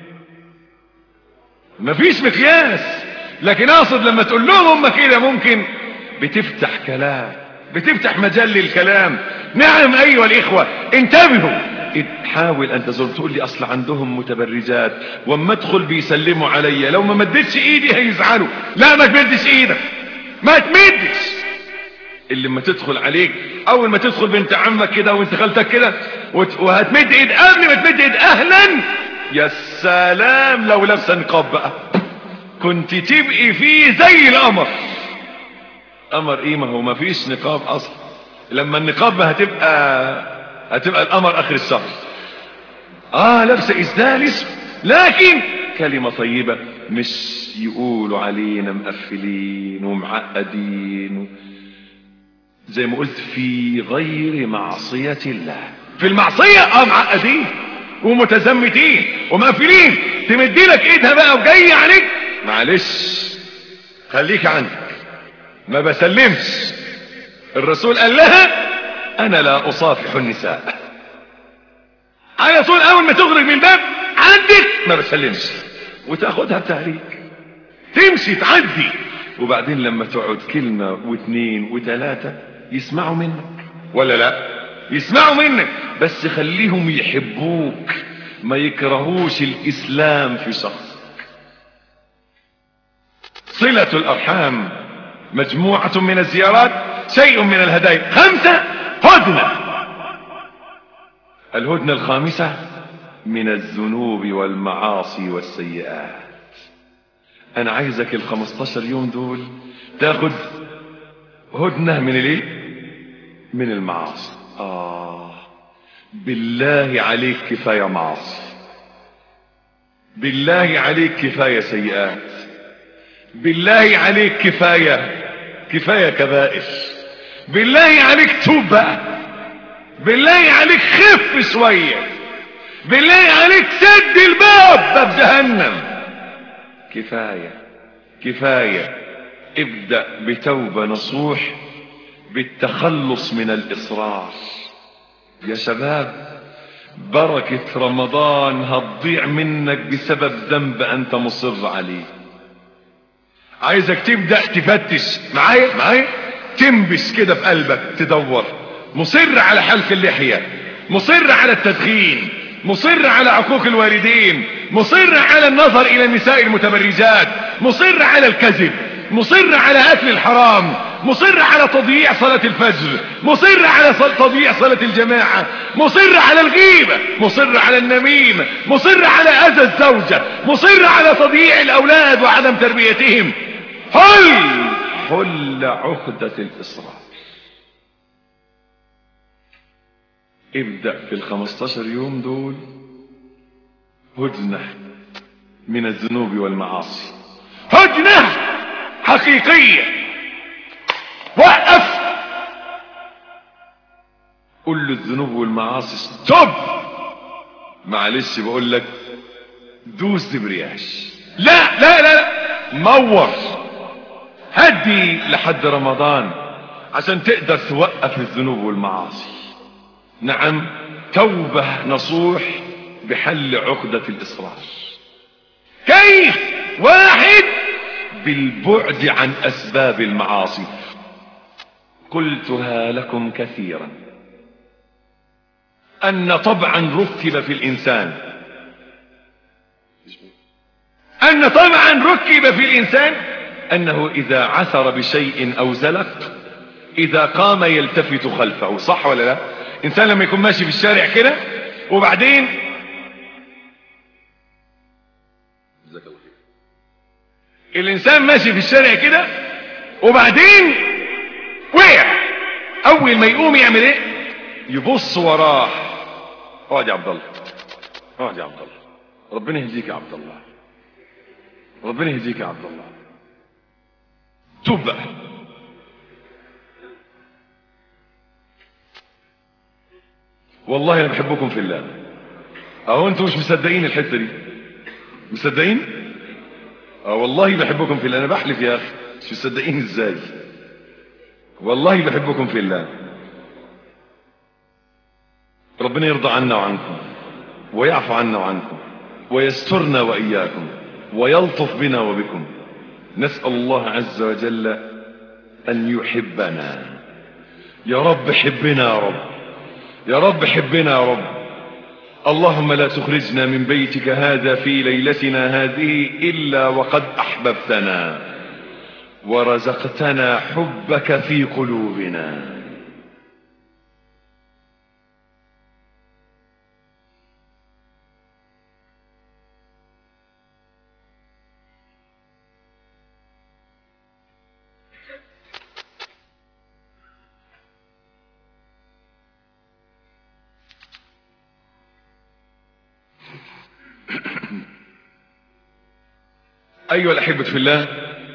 مفيش مقياس، لكن اقصد لما تقول لهم هم كده ممكن بتفتح كلام، بتفتح مجال للكلام. نعم ايها الاخوة انتبهوا. حاول ان تزور. تقول لي اصل عندهم متبرجات واما ادخل بيسلموا عليا، لو ما مدتش ايدي هيزعلوا. لا ما تمدش ايدك، ما تمدش. اللي لما تدخل عليك، اول ما تدخل بنت عمك كده وانت خالتك كده وهتمد ايد، قبل ما تمد ايد اهلا. يا سلام لو لابسه نقاب بقى كنت تبقي فيه زي القمر. قمر ايه؟ ما هو ما فيش نقاب اصلا. لما النقاب هتبقى هتبقى القمر اخر الشهر. اه لابسه اسدال اسود، لكن كلمه طيبه مش يقولوا علينا مقفلين ومعقدين زي ما قلت في غير معصية الله. في المعصية اه معقدين ومتزمتين ومقفلين، تمدي لك ايدها بقى وجاي عليك، معلش خليك عندك، ما بسلمش. الرسول قال لها انا لا اصافح النساء، على طول اول ما تخرج من الباب عندك ما بسلمش، وتاخدها بتهريج تمشي تعدي. وبعدين لما تقعد كلمة واثنين وثلاثة يسمعوا منك ولا لا؟ يسمعوا منك، بس خليهم يحبوك ما يكرهوش الاسلام في شخصك. صلة الارحام مجموعة من الزيارات، شيء من الهدايا. خمسة، هدنة. الهدنة الخامسة من الذنوب والمعاصي والسيئات. انا عايزك الخمستاشر يوم دول تاخد هدنة من الايه؟ من المعاصي. اه بالله عليك كفاية معاصي، بالله عليك كفاية سيئات، بالله عليك كفاية كفاية كبائر، بالله عليك توب بقى، بالله عليك خف شوية، بالله عليك سد الباب، باب جهنم. كفاية كفاية. ابدأ بتوبة نصوح بالتخلص من الإصرار. يا شباب بركة رمضان هتضيع منك بسبب ذنب أنت مصر عليه. عايزك تبدأ تفتش معايا معايا تنبش كده في قلبك، تدور. مصر على حلق اللحية، مصر على التدخين، مصر على عقوق الوالدين، مصر على النظر إلى النساء المتبرجات، مصر على الكذب، مصر على أكل الحرام، مصر على تضييع صلاة الفجر، مصر على تضييع صلاة الجماعة، مصر على الغيبة، مصر على النميمة، مصر على أذى الزوجة، مصر على تضييع الأولاد وعدم تربيتهم. حل حل عقدة الإصرار. ابدأ في الخمستاشر يوم دول هدنة من الذنوب والمعاصي، هدنة حقيقية. وقف قل له الذنوب والمعاصي ستوب، معلش بقول لك دوس دبرياش، لا لا لا, لا. مور هدي لحد رمضان عشان تقدر توقف الذنوب والمعاصي. نعم، توبة نصوح بحل عقدة الإصرار. كيف؟ واحد، بالبعد عن أسباب المعاصي. قلتها لكم كثيرا أن طبعا ركب في الإنسان أن طبعا ركب في الإنسان أنه إذا عثر بشيء أو زلق إذا قام يلتفت خلفه. صح ولا لا؟ إنسان لما يكون ماشي في الشارع كده وبعدين الإنسان ماشي في الشارع كده وبعدين وقع، أول ما يقوم يعمل إيه؟ يبص وراه. اقعد يا عبد الله، اقعد يا عبد الله، ربنا يهديك يا عبد الله، ربنا يهديك يا عبد الله. توب بقى. والله انا بحبكم في الله. اهو انتوا مش مصدقين الحته دي، مصدقين؟ اه والله بحبكم في الله، انا بحلف يا اخي. مش مصدقين ازاي؟ والله بحبكم في الله. ربنا يرضى عنا وعنكم ويعفو عنا وعنكم ويسترنا وإياكم ويلطف بنا وبكم. نسأل الله عز وجل أن يحبنا. يا رب حبنا يا رب، يا رب حبنا يا رب. اللهم لا تخرجنا من بيتك هذا في ليلتنا هذه إلا وقد أحببتنا ورزقتنا حبك في قلوبنا. ايها الاحبة في الله،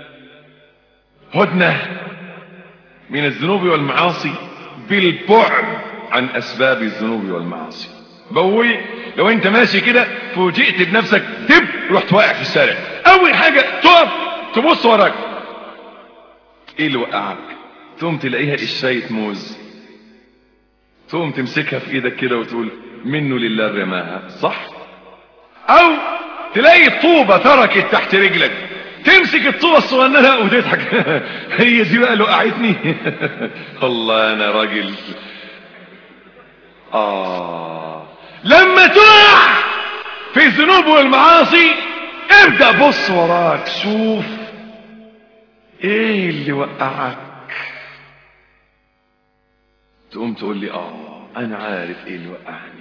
هدنة من الذنوب والمعاصي بالبعد عن اسباب الذنوب والمعاصي. بقول لو انت ماشي كده فوجئت بنفسك دب رحت واقع في الشارع، اول حاجة تقف تبص وراك، ايه اللي وقعك؟ تقوم تلاقيها قشاية موز، تقوم تمسكها في ايدك كده وتقول منه لله رماها، صح؟ او تلاقي الطوبة تركت تحت رجلك، تمسك الطوبة الصغننة وتضحك هي دي بقى اللي وقعتني والله انا راجل. اه لما تقع في الذنوب والمعاصي ابدأ بص وراك، شوف ايه اللي وقعك. تقوم تقول لي اه انا عارف ايه اللي وقعني،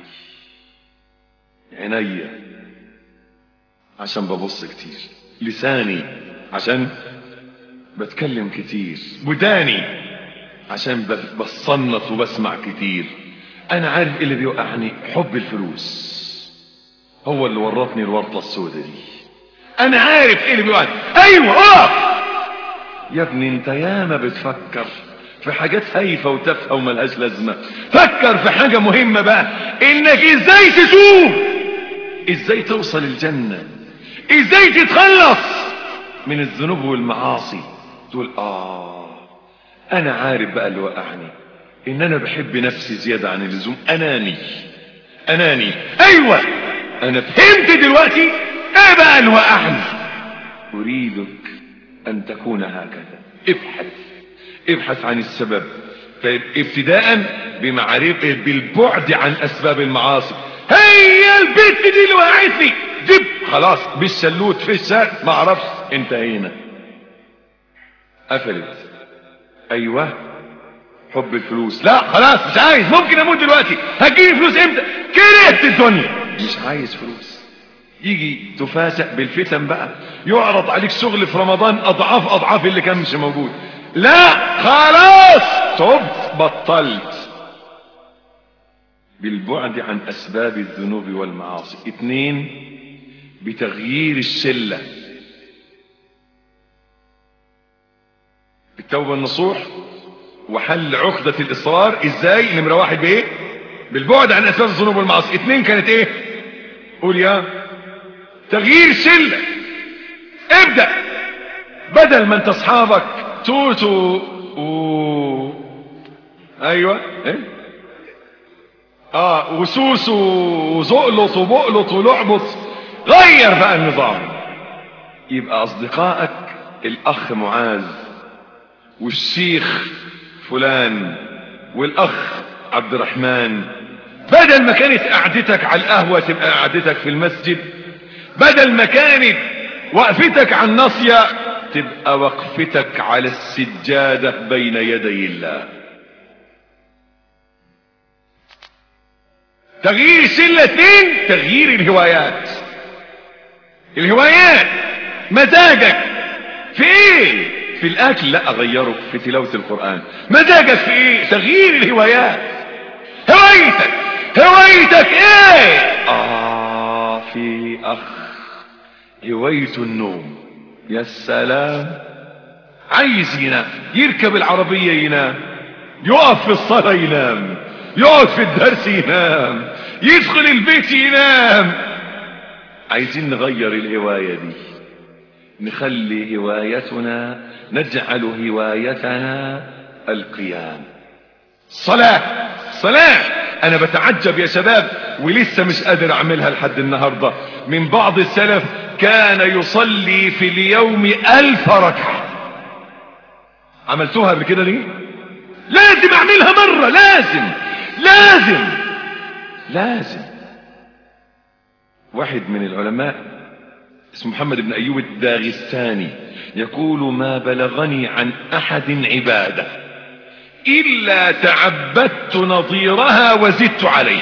عينيا عشان ببص كتير، لساني عشان بتكلم كتير، وداني عشان بصنت وبسمع كتير. انا عارف ايه اللي بيوقعني، حب الفلوس هو اللي ورطني الورطة السوداء دي. انا عارف ايه اللي بيوقعني. ايوه اه يا ابني انت ياما بتفكر في حاجات هايفة وتافهة وملهاش لازمة، فكر في حاجة مهمة بقى، انك ازاي تتوب، ازاي توصل الجنة، ازاي تتخلص من الذنوب والمعاصي. تقول اه انا عارف بقى اللي وقعني، ان انا بحب نفسي زيادة عن اللزوم، اناني اناني. ايوه انا فهمت دلوقتي ايه بقى اللي وقعني. اريدك ان تكون هكذا، ابحث ابحث عن السبب. طيب ابتداء بمعرفة بالبعد عن اسباب المعاصي. هي البت دي اللي وقعتني دب، خلاص بالشلوت في الشارع ما اعرفش، انتهينا، قفلت. ايوه حب الفلوس، لا خلاص مش عايز، ممكن اموت دلوقتي، هتجيني فلوس امتى؟ كرهت الدنيا، مش عايز فلوس. يجي تفاسق بالفتن بقى، يعرض عليك شغل في رمضان اضعاف اضعاف اللي كان مش موجود، لا خلاص تبت بطلت. بالبعد عن اسباب الذنوب والمعاصي. اتنين، بتغيير الشلة، بالتوبة النصوح وحل عقدة الاصرار. ازاي؟ نمرة واحد بايه؟ بالبعد عن اسباب الذنوب والمعاصي. اتنين كانت ايه؟ قول يا تغيير الشلة. ابدأ بدل ما انت اصحابك توتو و... ايوه ايه اه وسوس وزقلط وبقلط ولعبط، غير بقى النظام. يبقى اصدقائك الاخ معاذ والشيخ فلان والاخ عبد الرحمن، بدل ما كانت قعدتك على القهوة تبقى قعدتك في المسجد، بدل ما كانت وقفتك على الناصية تبقى وقفتك على السجادة بين يدي الله. تغيير الشلة. اتنين، تغيير الهوايات. الهوايات مزاجك في ايه؟ في الاكل؟ لا اغيره في تلاوة القرآن. مزاجك في ايه؟ تغيير الهوايات. هوايتك هوايتك ايه؟ اه في اخ هوايته النوم، يا سلام، عايز ينام، يركب العربية ينام، يقف في الصلاة ينام، يقعد في الدرس ينام، يدخل البيت ينام. عايزين نغير الهواية دي، نخلي هوايتنا، نجعل هوايتنا القيام. صلاة صلاة. انا بتعجب يا شباب ولسه مش قادر اعملها لحد النهاردة، من بعض السلف كان يصلي في اليوم الف ركعة. عملتوها قبل كده دي؟ لازم اعملها مرة، لازم لازم لازم. واحد من العلماء اسمه محمد بن ايوب الداغستاني يقول ما بلغني عن احد عبادة الا تعبدت نظيرها وزدت عليه.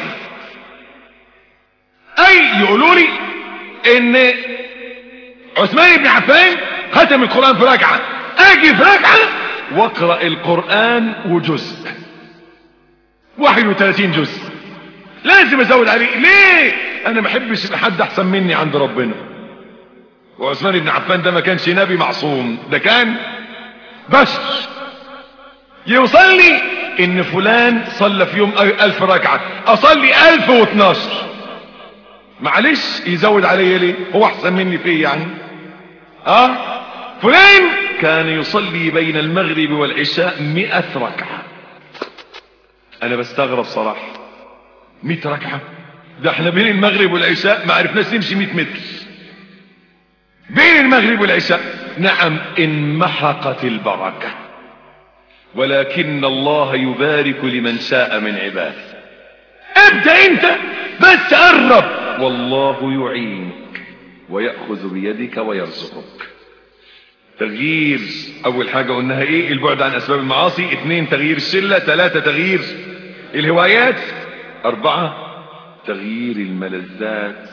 اي يقولوا لي ان عثمان بن عفان ختم القرآن في ركعة، اجي في ركعة واقرأ القرآن وجزء واحد وثلاثين جزء، لازم ازود عليه. ليه؟ انا ما بحبش حد احسن مني عند ربنا، وعثمان بن عفان ده ما كانش نبي معصوم، ده كان بشر. يوصلني ان فلان صلى في يوم الف ركعة، اصلي الف واتناشر، معلش يزود علي ليه؟ هو احسن مني في ايه يعني؟ اه فلان كان يصلي بين المغرب والعشاء مئة ركعة. انا بستغرب صراحة، مئة ركعة؟ ده احنا بين المغرب والعشاء ما عرفناش نمشي مئة متر. بين المغرب والعشاء نعم انمحقت البركة، ولكن الله يبارك لمن شاء من عباده. ابدأ انت بس قرب، والله يعينك ويأخذ بيدك ويرزقك. تغيير اول حاجة قلناها ايه؟ البعد عن اسباب المعاصي. اثنين تغيير الشلة. ثلاثة تغيير الهوايات. اربعة تغيير الملذات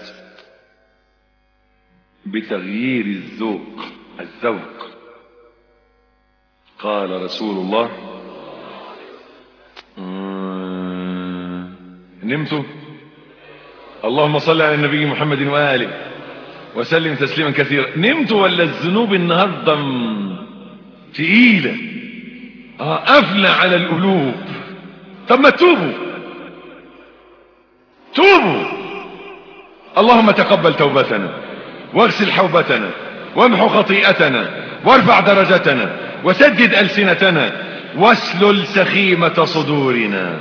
بتغيير الذوق الذوق. قال رسول الله نمتوا؟ اللهم صل على النبي محمد وآله وسلم تسليما كثيرا. نمتوا ولا الذنوب النهارده تقيلة؟ اه قافلة على القلوب. طب ما توبوا توبوا. اللهم تقبل توبتنا واغسل حوبتنا وامحو خطيئتنا وارفع درجتنا وسدد ألسنتنا واسلل سخيمة صدورنا.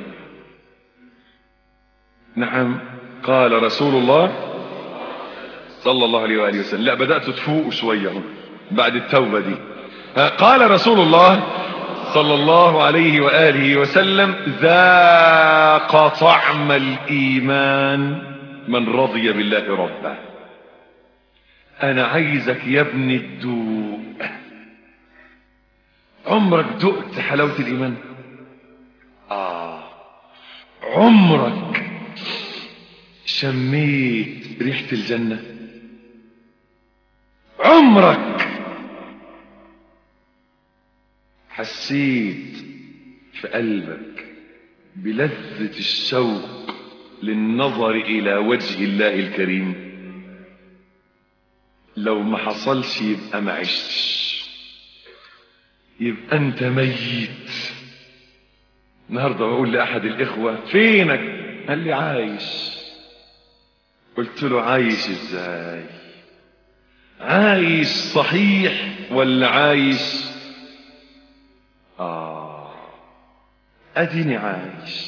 نعم قال رسول الله صلى الله عليه وآله وسلم. لا بدأت تفوقوا شوية بعد التوبة دي. قال رسول الله صلى الله عليه وآله وسلم ذاق طعم الإيمان من رضي بالله ربا. أنا عايزك يا ابني تدوق. عمرك دقت حلاوة الإيمان؟ آه عمرك شميت ريحة الجنة؟ عمرك حسيت في قلبك بلذة الشوق للنظر إلى وجه الله الكريم؟ لو ما حصلش يبقى ما عشتش، يبقى انت ميت. النهارده بقول لأحد الإخوة فينك؟ قال لي عايش. قلت له عايش ازاي؟ عايش صحيح ولا عايش آه أديني عايش.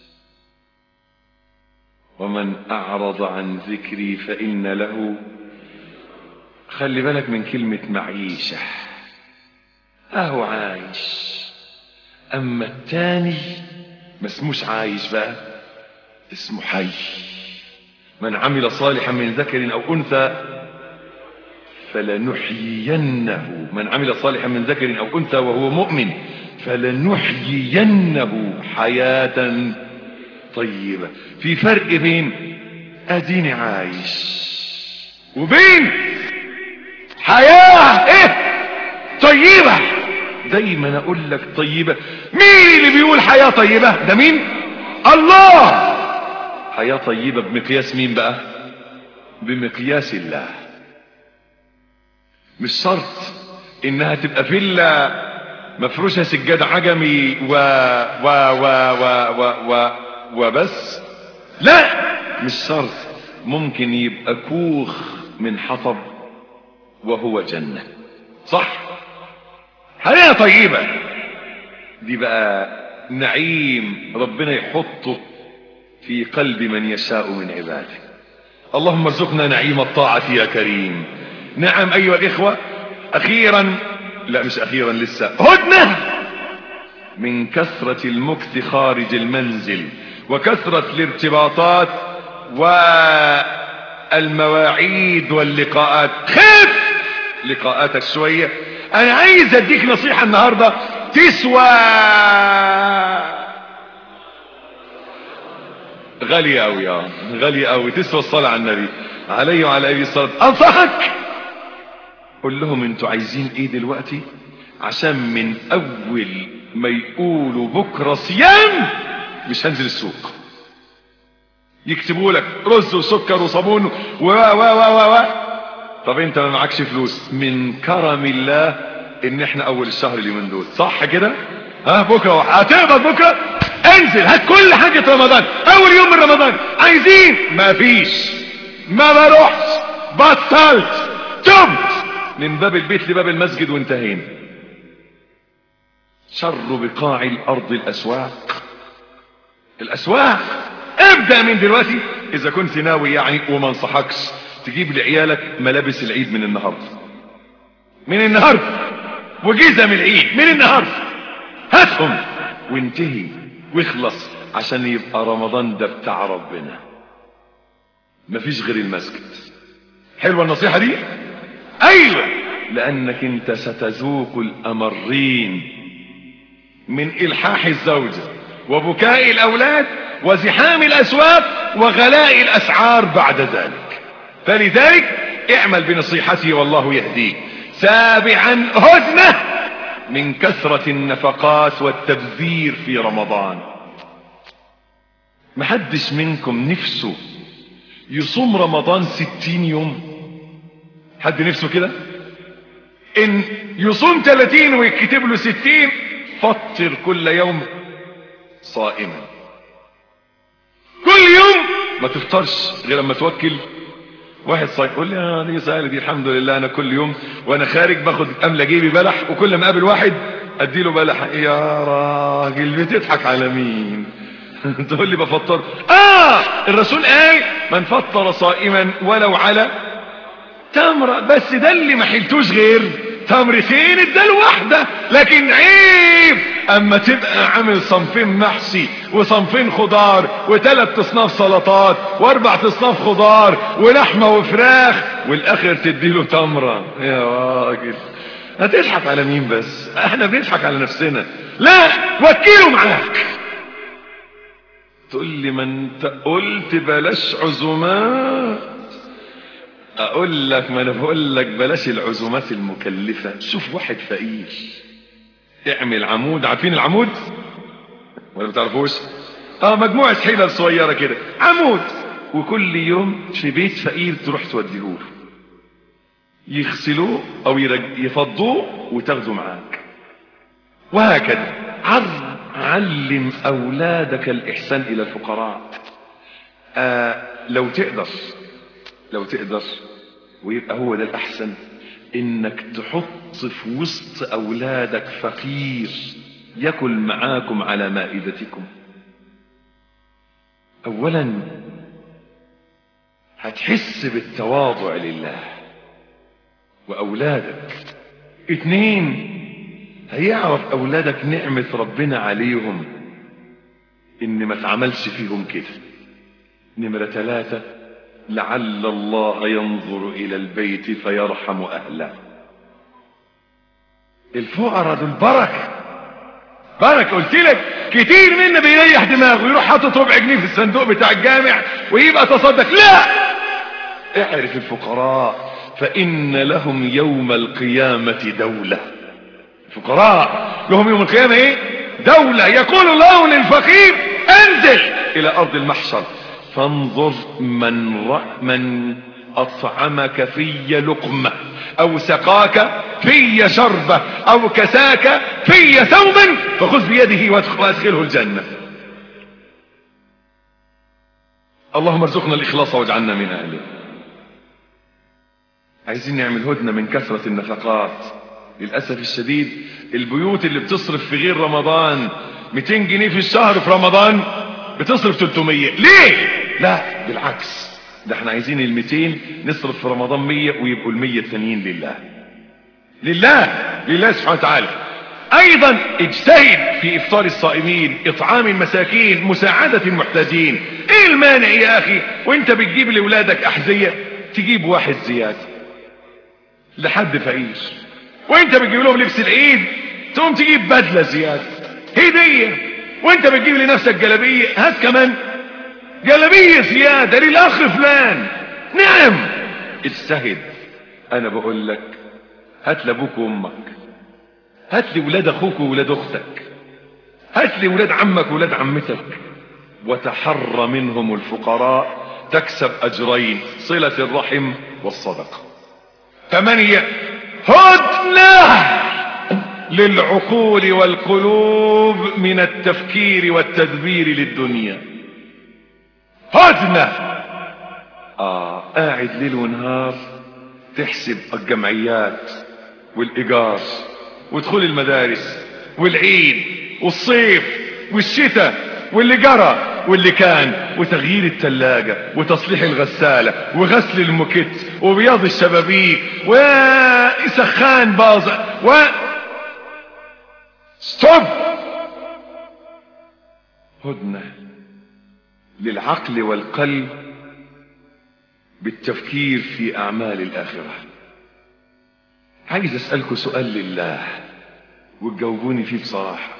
ومن أعرض عن ذكري فإن له، خلي بالك من كلمة معيشة، أهو عايش. أما التاني ما اسموش عايش بقى، اسمه حي. من عمل صالحا من ذكر أو أنثى فلنحيينه، من عمل صالحا من ذكر أو أنثى وهو مؤمن فلنحيينه حياة طيبة. في فرق بين أديني عايش وبين حياة ايه طيبة. دايما اقول لك طيبة. مين اللي بيقول حياة طيبة؟ ده مين؟ الله. حياة طيبة بمقياس مين بقى؟ بمقياس الله. مش شرط انها تبقى فيلا مفروشة سجاد عجمي و و و و و و وبس، لا مش شرط. ممكن يبقى كوخ من حطب وهو جنة، صح؟ حياة طيبة دي بقى نعيم ربنا يحطه في قلب من يشاء من عباده. اللهم ارزقنا نعيم الطاعة يا كريم. نعم أيها الإخوة، أخيرا، لا مش أخيرا لسه، هدنة من كثرة المكث خارج المنزل وكثرة الارتباطات والمواعيد واللقاءات. خف لقاءاتك شوية. أنا عايز أديك نصيحة النهاردة تسوى غالية أوي، يا غالية أوي، تسوى الصلاة على النبي عليه وعلى آله الصلاة. أنصحك قل لهم انتوا عايزين ايه دلوقتي، عشان من اول ما يقولوا بكرة صيام مش هنزل السوق. يكتبوا لك رز وسكر وصابون و و و و طب انت ما معكش فلوس، من كرم الله ان احنا اول الشهر اليومين دول، صح كده؟ ها بكره هتقبض بكره، انزل هات كل حاجه رمضان اول يوم من رمضان. عايزين؟ ما فيش، ما بروحش، بطلت، تبت من باب البيت لباب المسجد وانتهينا. شر بقاع الارض الاسواق. الاسواق ابدأ من دلوقتي اذا كنت ناوي يعني، وما انصحكش تجيب لعيالك ملابس العيد من النهارده، من النهارده، وجزم العيد من النهارده، هاتهم وانتهي واخلص، عشان يبقى رمضان ده بتاع ربنا، مفيش غير المسجد. حلوه النصيحه دي؟ ايوه، لانك انت ستذوق الامرين من الحاح الزوجه وبكاء الاولاد وزحام الاسواق وغلاء الاسعار بعد ذلك. فلذلك اعمل بنصيحتي والله يهديك. سابعا، هدنه من كثرة النفقات والتبذير في رمضان. محدش منكم نفسه يصوم رمضان ستين يوم؟ حد نفسه كده؟ ان يصوم ثلاثين ويكتب له ستين، فطر كل يوم صائما. كل يوم ما تفطرش غير لما توكل واحد صايم. يقول لي اه دي سهله دي، الحمد لله انا كل يوم وانا خارج باخد املى جيبي بلح، وكل ما اقابل واحد اديله بلح. يا راجل بتضحك على مين؟ تقول لي بفطر. اه الرسول قال من فطر صائما ولو على تمره، بس ده اللي ما حلتوش غير تمرتين اداله واحده. لكن عيب اما تبقى عامل صنفين محشي وصنفين خضار وثلاث اصناف سلطات واربع اصناف خضار ولحمه وفراخ والاخر تديله تمره. يا راجل هتضحك على مين؟ بس احنا بنضحك على نفسنا. لا، وكيله معاك. تقول لي ما انت قلت بلاش عزومات. اقول لك ما انا بقول لك بلاش العزومات المكلفه. شوف واحد فقير، اعمل عمود. عارفين العمود ولا بتعرفوش؟ اه مجموعه حلل صغيره كده، عمود، وكل يوم في بيت فقير تروح توديهوله، يغسلوه او يفضوه وتاخده معاك، وهكذا. علم اولادك الاحسان الى الفقراء. آه لو تقدر لو تقدر ويبقى هو ده الاحسن، انك تحط في وسط اولادك فقير ياكل معاكم على مائدتكم. اولا هتحس بالتواضع لله واولادك. اتنين هيعرف اولادك نعمة ربنا عليهم ان ما تعملش فيهم كده. نمرة ثلاثة، لعل الله ينظر الى البيت فيرحم اهله. الفقراء دول بركه بركه. قلت لك كتير منا بيريح دماغه ويروح حاطط ربع جنيه في الصندوق بتاع الجامع ويبقى تصدق. لا، اعرف الفقراء فان لهم يوم القيامه دوله. الفقراء لهم يوم القيامه ايه؟ دوله. يقول الله للفقير انزل الى ارض المحشر فانظر من من اطعمك في لقمه او سقاك في شربه او كساك في ثوبا فخذ بيده وادخله الجنه. اللهم ارزقنا الاخلاص واجعلنا من اهله. عايزين نعمل هدنه من كثره النفقات. للاسف الشديد البيوت اللي بتصرف في غير رمضان مئتين جنيه في الشهر، في رمضان بتصرف ثلاثمية. ليه؟ لا بالعكس، ده احنا عايزين ال مئتين نصرف في رمضان مية ويبقوا ال مية التانيين لله لله لله سبحانه وتعالى. ايضا اجتهد في افطار الصائمين، اطعام المساكين، مساعدة المحتاجين. ايه المانع يا اخي وانت بتجيب لاولادك احذية تجيب واحد زيادة لحد فقير، وانت بتجيب لهم لبس العيد تقوم تجيب بدلة زيادة هدية، وانت بتجيب لنفسك جلابية هات كمان جلابية زيادة للاخ فلان. نعم اجتهد. انا بقول لك هات لابوك وامك، هات لي ولاد اخوك وولاد اختك، هات لي ولاد عمك وولاد عمتك، وتحر منهم الفقراء تكسب اجرين، صلة الرحم والصدقة. ثمانية، هدنة للعقول والقلوب من التفكير والتدبير للدنيا. هدنة. آه قاعد ليل ونهار تحسب الجمعيات والإيجار ودخول المدارس والعيد والصيف والشتاء واللي جرى واللي كان وتغيير الثلاجة وتصليح الغسالة وغسل الموكيت وبياض الشبابيك وسخان باظ و ستوب. هدنة للعقل والقلب بالتفكير في أعمال الآخرة. عايز أسألكوا سؤال لله وتجاوبوني فيه بصراحة.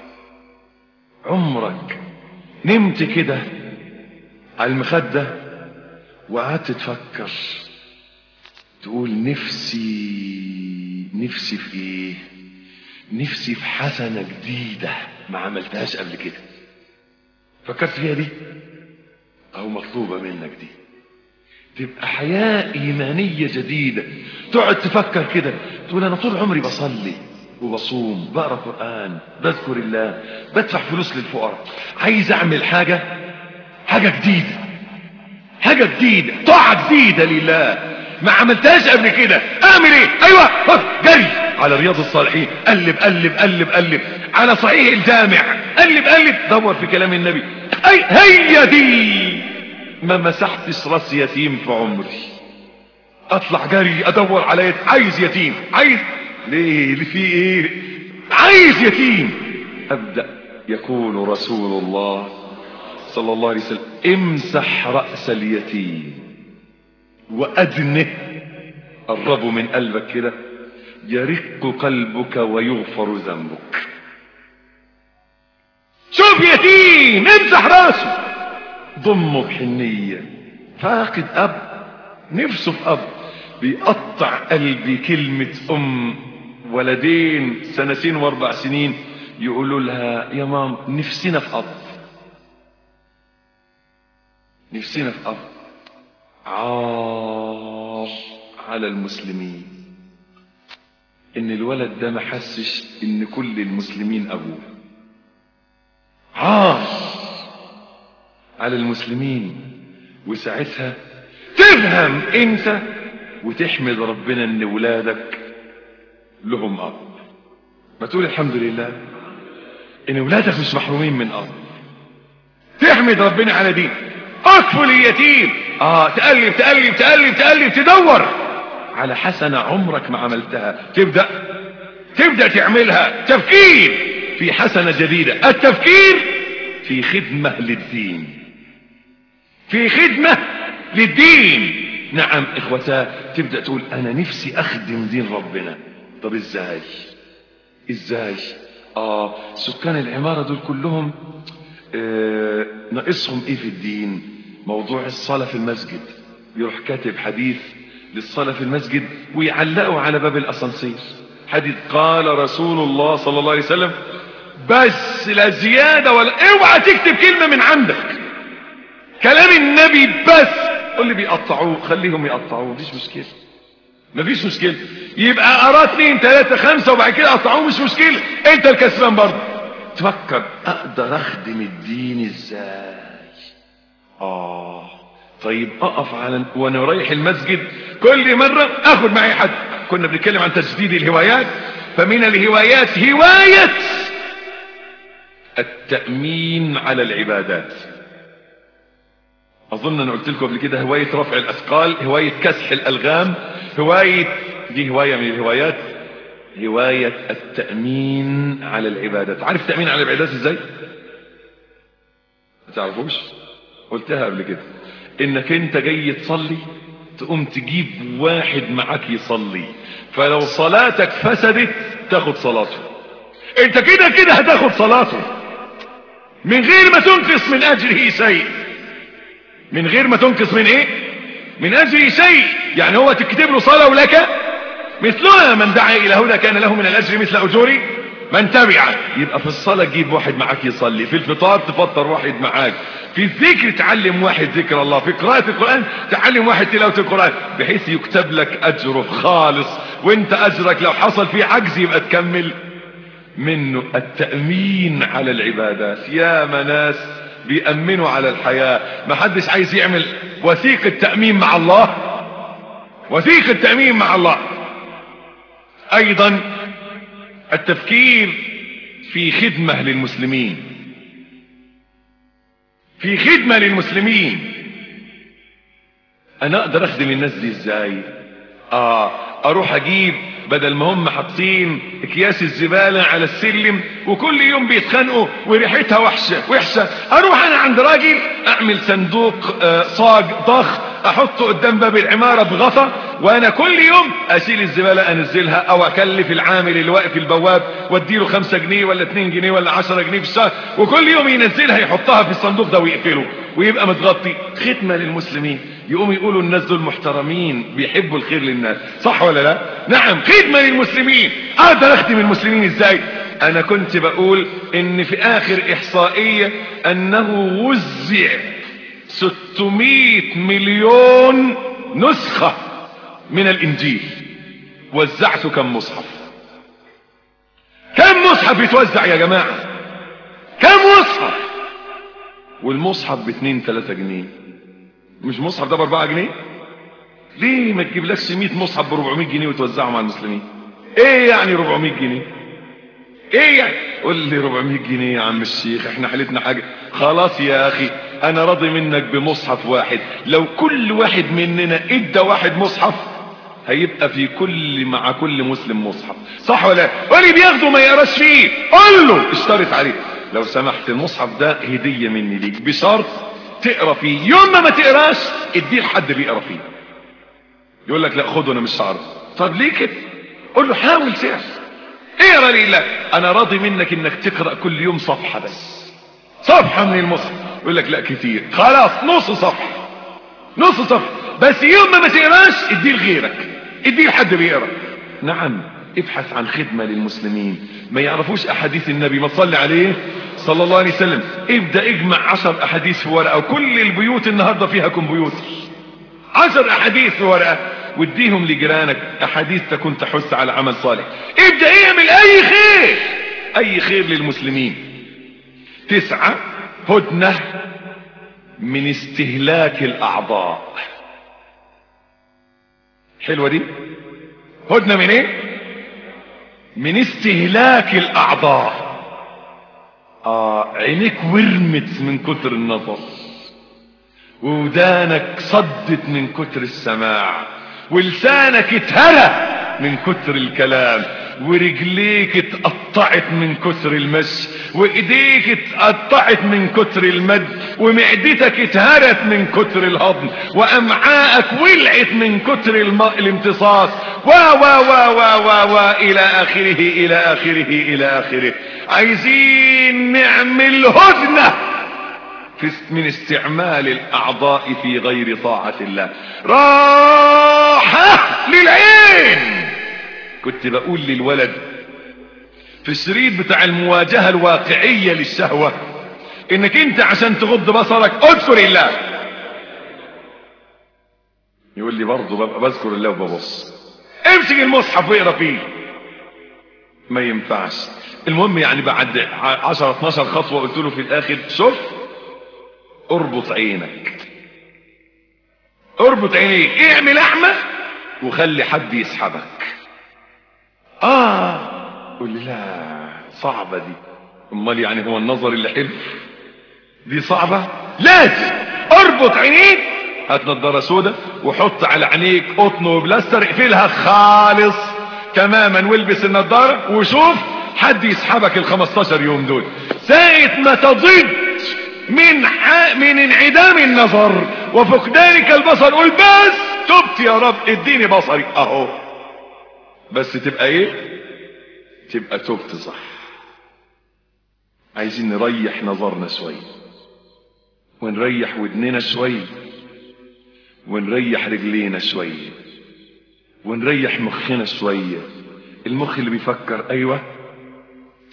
عمرك نمت كده على المخدة وقعدت تفكر تقول نفسي نفسي في ايه؟ نفسي في حسنة جديدة ما عملتهاش قبل كده. فكرت فيها دي؟ او مطلوبة منك دي تبقى حياة ايمانية جديدة. تقعد تفكر كده تقول انا طول عمري بصلي وبصوم بقرأ قرآن بذكر الله بدفع فلوس للفقراء، عايز اعمل حاجة حاجة جديدة حاجة جديدة طاعة جديدة لله ما عملتهاش قبل كده. اعمل ايه؟ ايوه جري على رياض الصالحين، قلب قلب قلب قلب على صحيح الجامع، قلب قلب دور في كلام النبي. اي هي دي. ما مسحتش راس يتيم في عمري. اطلع جري ادور على يتيم. عايز يتيم عايز ليه اللي فيه ايه؟ عايز يتيم. ابدأ يقول رسول الله صلى الله عليه وسلم امسح رأس اليتيم وأدنه. قربوا من قلبك كده يرق قلبك ويغفر ذنبك. شوف يتيم امسح راسه، ضمه بحنية. فاقد اب نفسه في اب. بيقطع قلبي كلمة ام ولدين سنتين واربع سنين يقولوا لها يا مام نفسنا في اب نفسنا في اب. عار على المسلمين ان الولد ده ما حسش ان كل المسلمين ابوه. عار على المسلمين. وساعتها تفهم انت وتحمد ربنا ان ولادك لهم اب. ما تقول الحمد لله ان ولادك مش محرومين من اب. تحمد ربنا على دي. اكفل اليتيم. اه تقلب تقلب تقلب تقلب تدور على حسنة عمرك ما عملتها. تبدأ تبدأ تعملها. تفكير في حسنة جديدة. التفكير في خدمة للدين في خدمة للدين. نعم اخوتاه تبدأ تقول انا نفسي اخدم دين ربنا. طب ازاي ازاي اه سكان العمارة دول كلهم آه ناقصهم ايه في الدين؟ موضوع الصلاة في المسجد. يروح كاتب حديث للصلاة في المسجد ويعلقوا على باب الاسانسير حديث قال رسول الله صلى الله عليه وسلم بس لا زيادة ولا. اوعى تكتب كلمة من عندك كلام النبي بس. قول لي بيقطعوه خليهم يقطعوه مفيش مشكلة مفيش مشكلة. يبقى ارى اتنين تلاتة خمسة وبعد كده قطعوه مش مشكلة. انت الكسبان برضه. تفكر اقدر اخدم الدين ازاي؟ اه طيب اقف على وانا رايح المسجد كل مرة اخد معي حد. كنا بنتكلم عن تجديد الهوايات. فمن الهوايات هواية التأمين على العبادات. اظن انا قلت لكم قبل كده هواية رفع الاثقال، هواية كسح الالغام، هواية دي هواية من الهوايات هواية التأمين على العبادات. عارف تأمين على العبادات ازاي؟ ما تعرفوش؟ قلتها قبل كده. انك انت جاي تصلي تقوم تجيب واحد معاك يصلي، فلو صلاتك فسدت تاخد صلاته. انت كده كده هتاخد صلاته من غير ما تنقص من اجره شيء. من غير ما تنقص من ايه؟ من اجره شيء. يعني هو تكتب له صلاة ولك مثلها من دعا الى هدى كان له من الاجر مثل اجور من تبعك. يبقى في الصلاة تجيب واحد معاك يصلي، في الفطار تفطر واحد معاك، في الذكر تعلم واحد ذكر الله، في قراءة القرآن تعلم واحد تلاوة القرآن، بحيث يكتب لك أجره خالص، وانت أجرك لو حصل فيه عجز يبقى تكمل منه. التأمين على العبادات، يا مناس بيأمنوا على الحياة. ما حدش عايز يعمل وثيقة تأمين مع الله، وثيقة تأمين مع الله. ايضا التفكير في خدمة للمسلمين، في خدمة للمسلمين. انا اقدر اخدم الناس دي ازاي؟ اه اروح اجيب، بدل ما هم حاطين اكياس الزبالة على السلم وكل يوم بيتخانقوا وريحتها وحشة وحشة، اروح انا عند راجل اعمل صندوق آه صاج ضخ احطه قدام باب العمارة بغطا، وانا كل يوم اشيل الزبالة انزلها، او اكلف العامل اللي واقف البواب واديله خمسة جنيه ولا اتنين جنيه ولا عشرة جنيه في الشهر، وكل يوم ينزلها يحطها في الصندوق ده ويقفله ويبقى متغطي. خدمة للمسلمين. يقوم يقولوا الناس دول محترمين بيحبوا الخير للناس، صح ولا لا؟ نعم، خدمة للمسلمين. اقدر اخدم المسلمين ازاي؟ انا كنت بقول ان في اخر احصائية انه وزع ستمائة مليون نسخة من الانجيل. وزعت كم مصحف؟ كم مصحف يتوزع يا جماعة؟ كم مصحف؟ والمصحف باتنين تلاتة جنيه، مش مصحف ده باربعة جنيه؟ ليه ما تجيب لكش مية مصحف بربعمية جنيه وتوزعهم على المسلمين؟ ايه يعني ربعمية جنيه؟ ايه يعني؟ قول لي ربعمية جنيه يا عم الشيخ، احنا حالتنا حاجة. خلاص يا اخي انا راضي منك بمصحف واحد. لو كل واحد مننا ادى واحد مصحف هيبقى في كل مع كل مسلم مصحف، صح ولا؟ واللي بياخده ما يقراش فيه قول له اشترط عليه لو سمحت المصحف ده هدية مني ليك بشرط تقرا فيه، يوم ما ما تقراش اديه لحد بيقرا فيه. يقول لك لا خده انا مش هعرف. طب ليه كده؟ قول له حاول تعرف، اقرا لله. انا راضي منك انك تقرا كل يوم صفحه بس، صفحه من المصحف. يقول لك لا كتير، خلاص نص صفحه، نص صفحه بس. يوم ما ما تقراش اديه لغيرك، اديه لحد بيقرا. نعم، ابحث عن خدمه للمسلمين. ما يعرفوش احاديث النبي، ما تصلي عليه صلى الله عليه وسلم. ابدا اجمع عشر احاديث في ورقه، وكل البيوت النهارده فيها كمبيوتر، عشر احاديث في ورقه واديهم لجيرانك، احاديث تكون تحث على عمل صالح. ابدا اعمل اي خير، اي خير للمسلمين. تسعة، هدنة من استهلاك الاعضاء. حلوة دي؟ هدنة من ايه؟ من استهلاك الاعضاء. اه عينيك ورمت من كتر النظر، وودانك صدت من كتر السماع، ولسانك اتهرى من كتر الكلام، ورجليك اتقطعت من كتر المشي، وايديك اتقطعت من كتر المد، ومعدتك اتهرت من كتر الهضم، وامعائك ولعت من كتر الماء الامتصاص، و و و و و و الى اخره الى اخره الى اخره. عايزين نعمل هدنة من استعمال الاعضاء في غير طاعة الله. راحة للعين. كنت بقول للولد في الشريط بتاع المواجهة الواقعية للشهوة انك انت عشان تغض بصرك اذكر الله. يقول لي برضه ببقى بذكر الله وببص. امسك المصحف واقرا فيه. ما ينفعش. المهم يعني بعد عشرة اتناشر خطوة قلت له في الاخر شوف، اربط عينك، اربط عينيك، اعمل احمى وخلي حد يسحبك. اه قول لي لا صعبة دي. امال يعني هو النظر اللي حلو دي صعبة؟ لازم اربط عينيك، هات نضارة سودة وحط على عينيك قطن وبلاستر، اقفلها خالص تماما والبس النضارة وشوف حد يسحبك ال خمستاشر يوم دول. ساعة ما تضيد من من انعدام النظر وفقدانك البصر قول بس تبت يا رب اديني بصري اهو. بس تبقى ايه؟ تبقى تبت صح. عايزين نريح نظرنا شوية، ونريح ودننا شوية، ونريح رجلينا شوية، ونريح مخنا شوية. المخ اللي بيفكر ايوه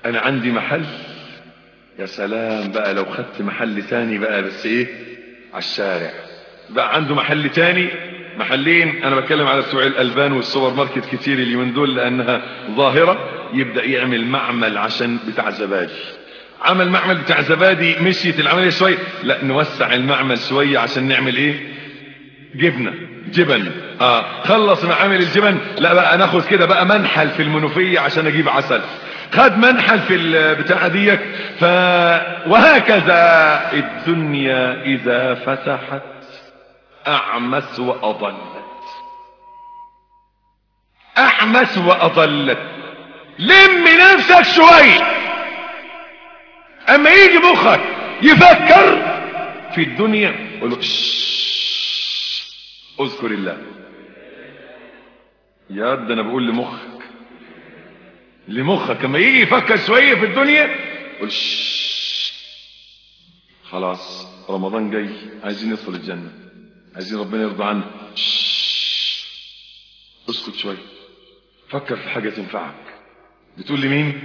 انا عندي محل. يا سلام بقى لو خدت محل تاني بقى، بس ايه، على الشارع. بقى عنده محل تاني، محلين. انا بتكلم على بتوع الالبان والسوبر ماركت كتير اليومين دول لانها ظاهرة. يبدأ يعمل معمل عشان بتاع زبادي. عمل معمل بتاع زبادي، مشيت العملية شوية، لا نوسع المعمل شوية عشان نعمل ايه، جبنة، جبن. اه خلص معامل الجبن، لا بقى ناخد كده بقى منحل في المنوفية عشان اجيب عسل. خد منحل في البتاعة ديك. ف وهكذا الدنيا اذا فتحت اعمس واضلت، اعمس واضلت. لم نفسك شوية، اما يجي مخك يفكر في الدنيا قول له اذكر الله. يا ده انا بقول لمخك، لمخك اما يجي يفكر شوية في الدنيا قول خلاص رمضان جاي، عايزين ندخل الجنة، عايزين ربنا يرضى عنا. اسكت شوية، فكر في حاجة تنفعك. بتقول لمين؟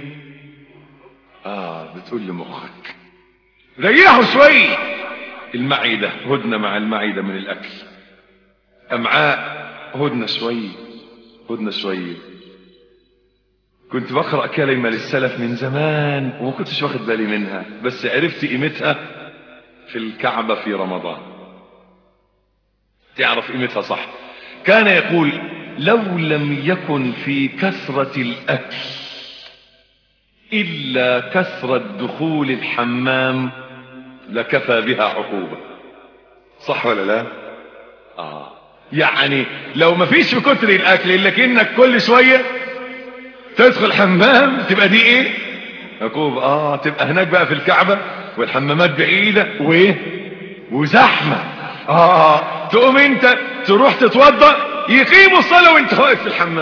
اه بتقول لمخك. ريحه شوية. المعدة هدنة مع المعدة من الاكل، امعاء هدنة شوية، هدنة شوية. كنت بقرأ كلمة للسلف من زمان وما كنتش واخد بالي منها، بس عرفت قيمتها في الكعبة في رمضان. تعرف قيمتها صح. كان يقول لو لم يكن في كثرة الأكل إلا كثرة دخول الحمام لكفى بها عقوبة. صح ولا لا؟ آه يعني لو ما فيش في كتر الأكل إلا كأنك كل شوية تدخل حمام، تبقى دي ايه، عقوبة. اه تبقى هناك بقى في الكعبة والحمامات بعيدة وايه وزحمة. اه تقوم انت تروح تتوضأ، يقيموا الصلاة وانت واقف في الحمام.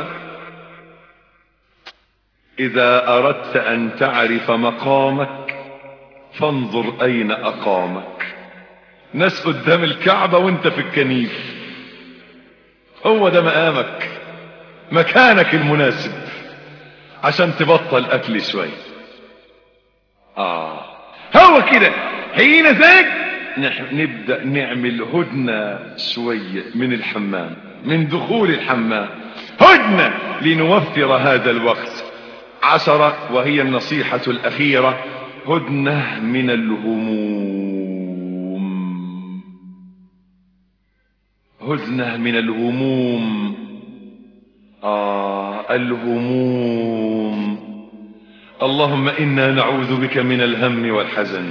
اذا اردت ان تعرف مقامك فانظر اين اقامك. ناس قدام الكعبة وانت في الكنيف، هو ده مقامك، مكانك المناسب عشان تبطل اكل شوي. اه هو كده. حين ذاك نبدأ نعمل هدنة شوية من الحمام، من دخول الحمام، هدنة لنوفر هذا الوقت. عشرة وهي النصيحة الأخيرة، هدنة من الهموم، هدنة من الهموم. آه الهموم. اللهم إنا نعوذ بك من الهم والحزن،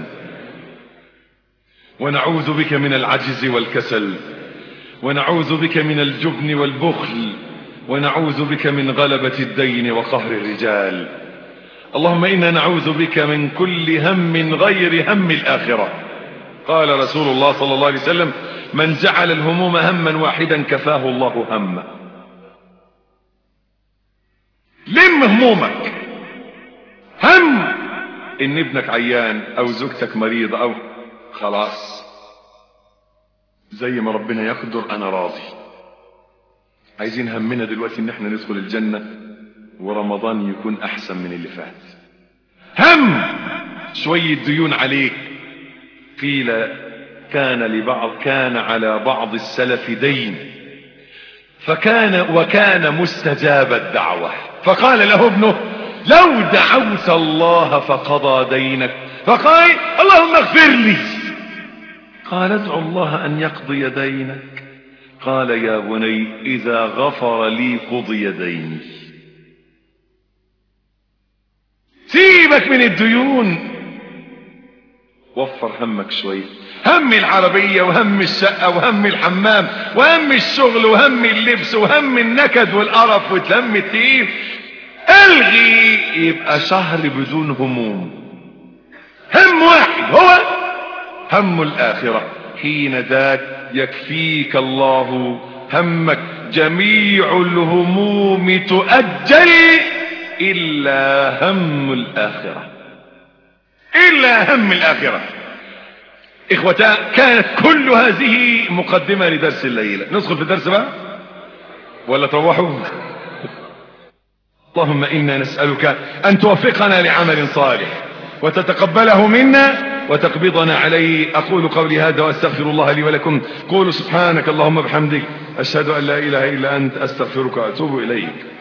ونعوذ بك من العجز والكسل، ونعوذ بك من الجبن والبخل، ونعوذ بك من غلبة الدين وقهر الرجال. اللهم إنا نعوذ بك من كل هم غير هم الآخرة. قال رسول الله صلى الله عليه وسلم من جعل الهموم هما واحدا كفاه الله همه. لم همومك. هم ان ابنك عيان او زوجتك مريضة او خلاص زي ما ربنا يقدر انا راضي. عايزين همنا دلوقتي ان احنا ندخل الجنة ورمضان يكون احسن من اللي فات. هم شوية ديون عليك. قيل كان لبعض كان على بعض السلف دين فكان وكان مستجاب الدعوة، فقال له ابنه لو دعوت الله فقضى دينك، فقال اللهم اغفر لي. قال ادعو الله ان يقضي دينك. قال يا بني اذا غفر لي قضي ديني. سيبك من الديون، وفر همك شوية. هم العربية وهم الشقة وهم الحمام وهم الشغل وهم اللبس وهم النكد والقرف والهم التقيل الغي، يبقى شهر بدون هموم. هم واحد هو هم الآخرة. حين ذاك يكفيك الله همك. جميع الهموم تؤجل إلا هم الآخرة، إلا هم الآخرة. إخوتا كانت كل هذه مقدمة لدرس الليلة. ندخل في الدرس بقى ولا تروحوا؟ اللهم إنا نسألك أن توفقنا لعمل صالح وتتقبله منا وتقبضنا عليه. أقول قولي هذا وأستغفر الله لي ولكم. قولوا سبحانك اللهم بحمدك، أشهد أن لا إله إلا أنت، أستغفرك وأتوب إليك.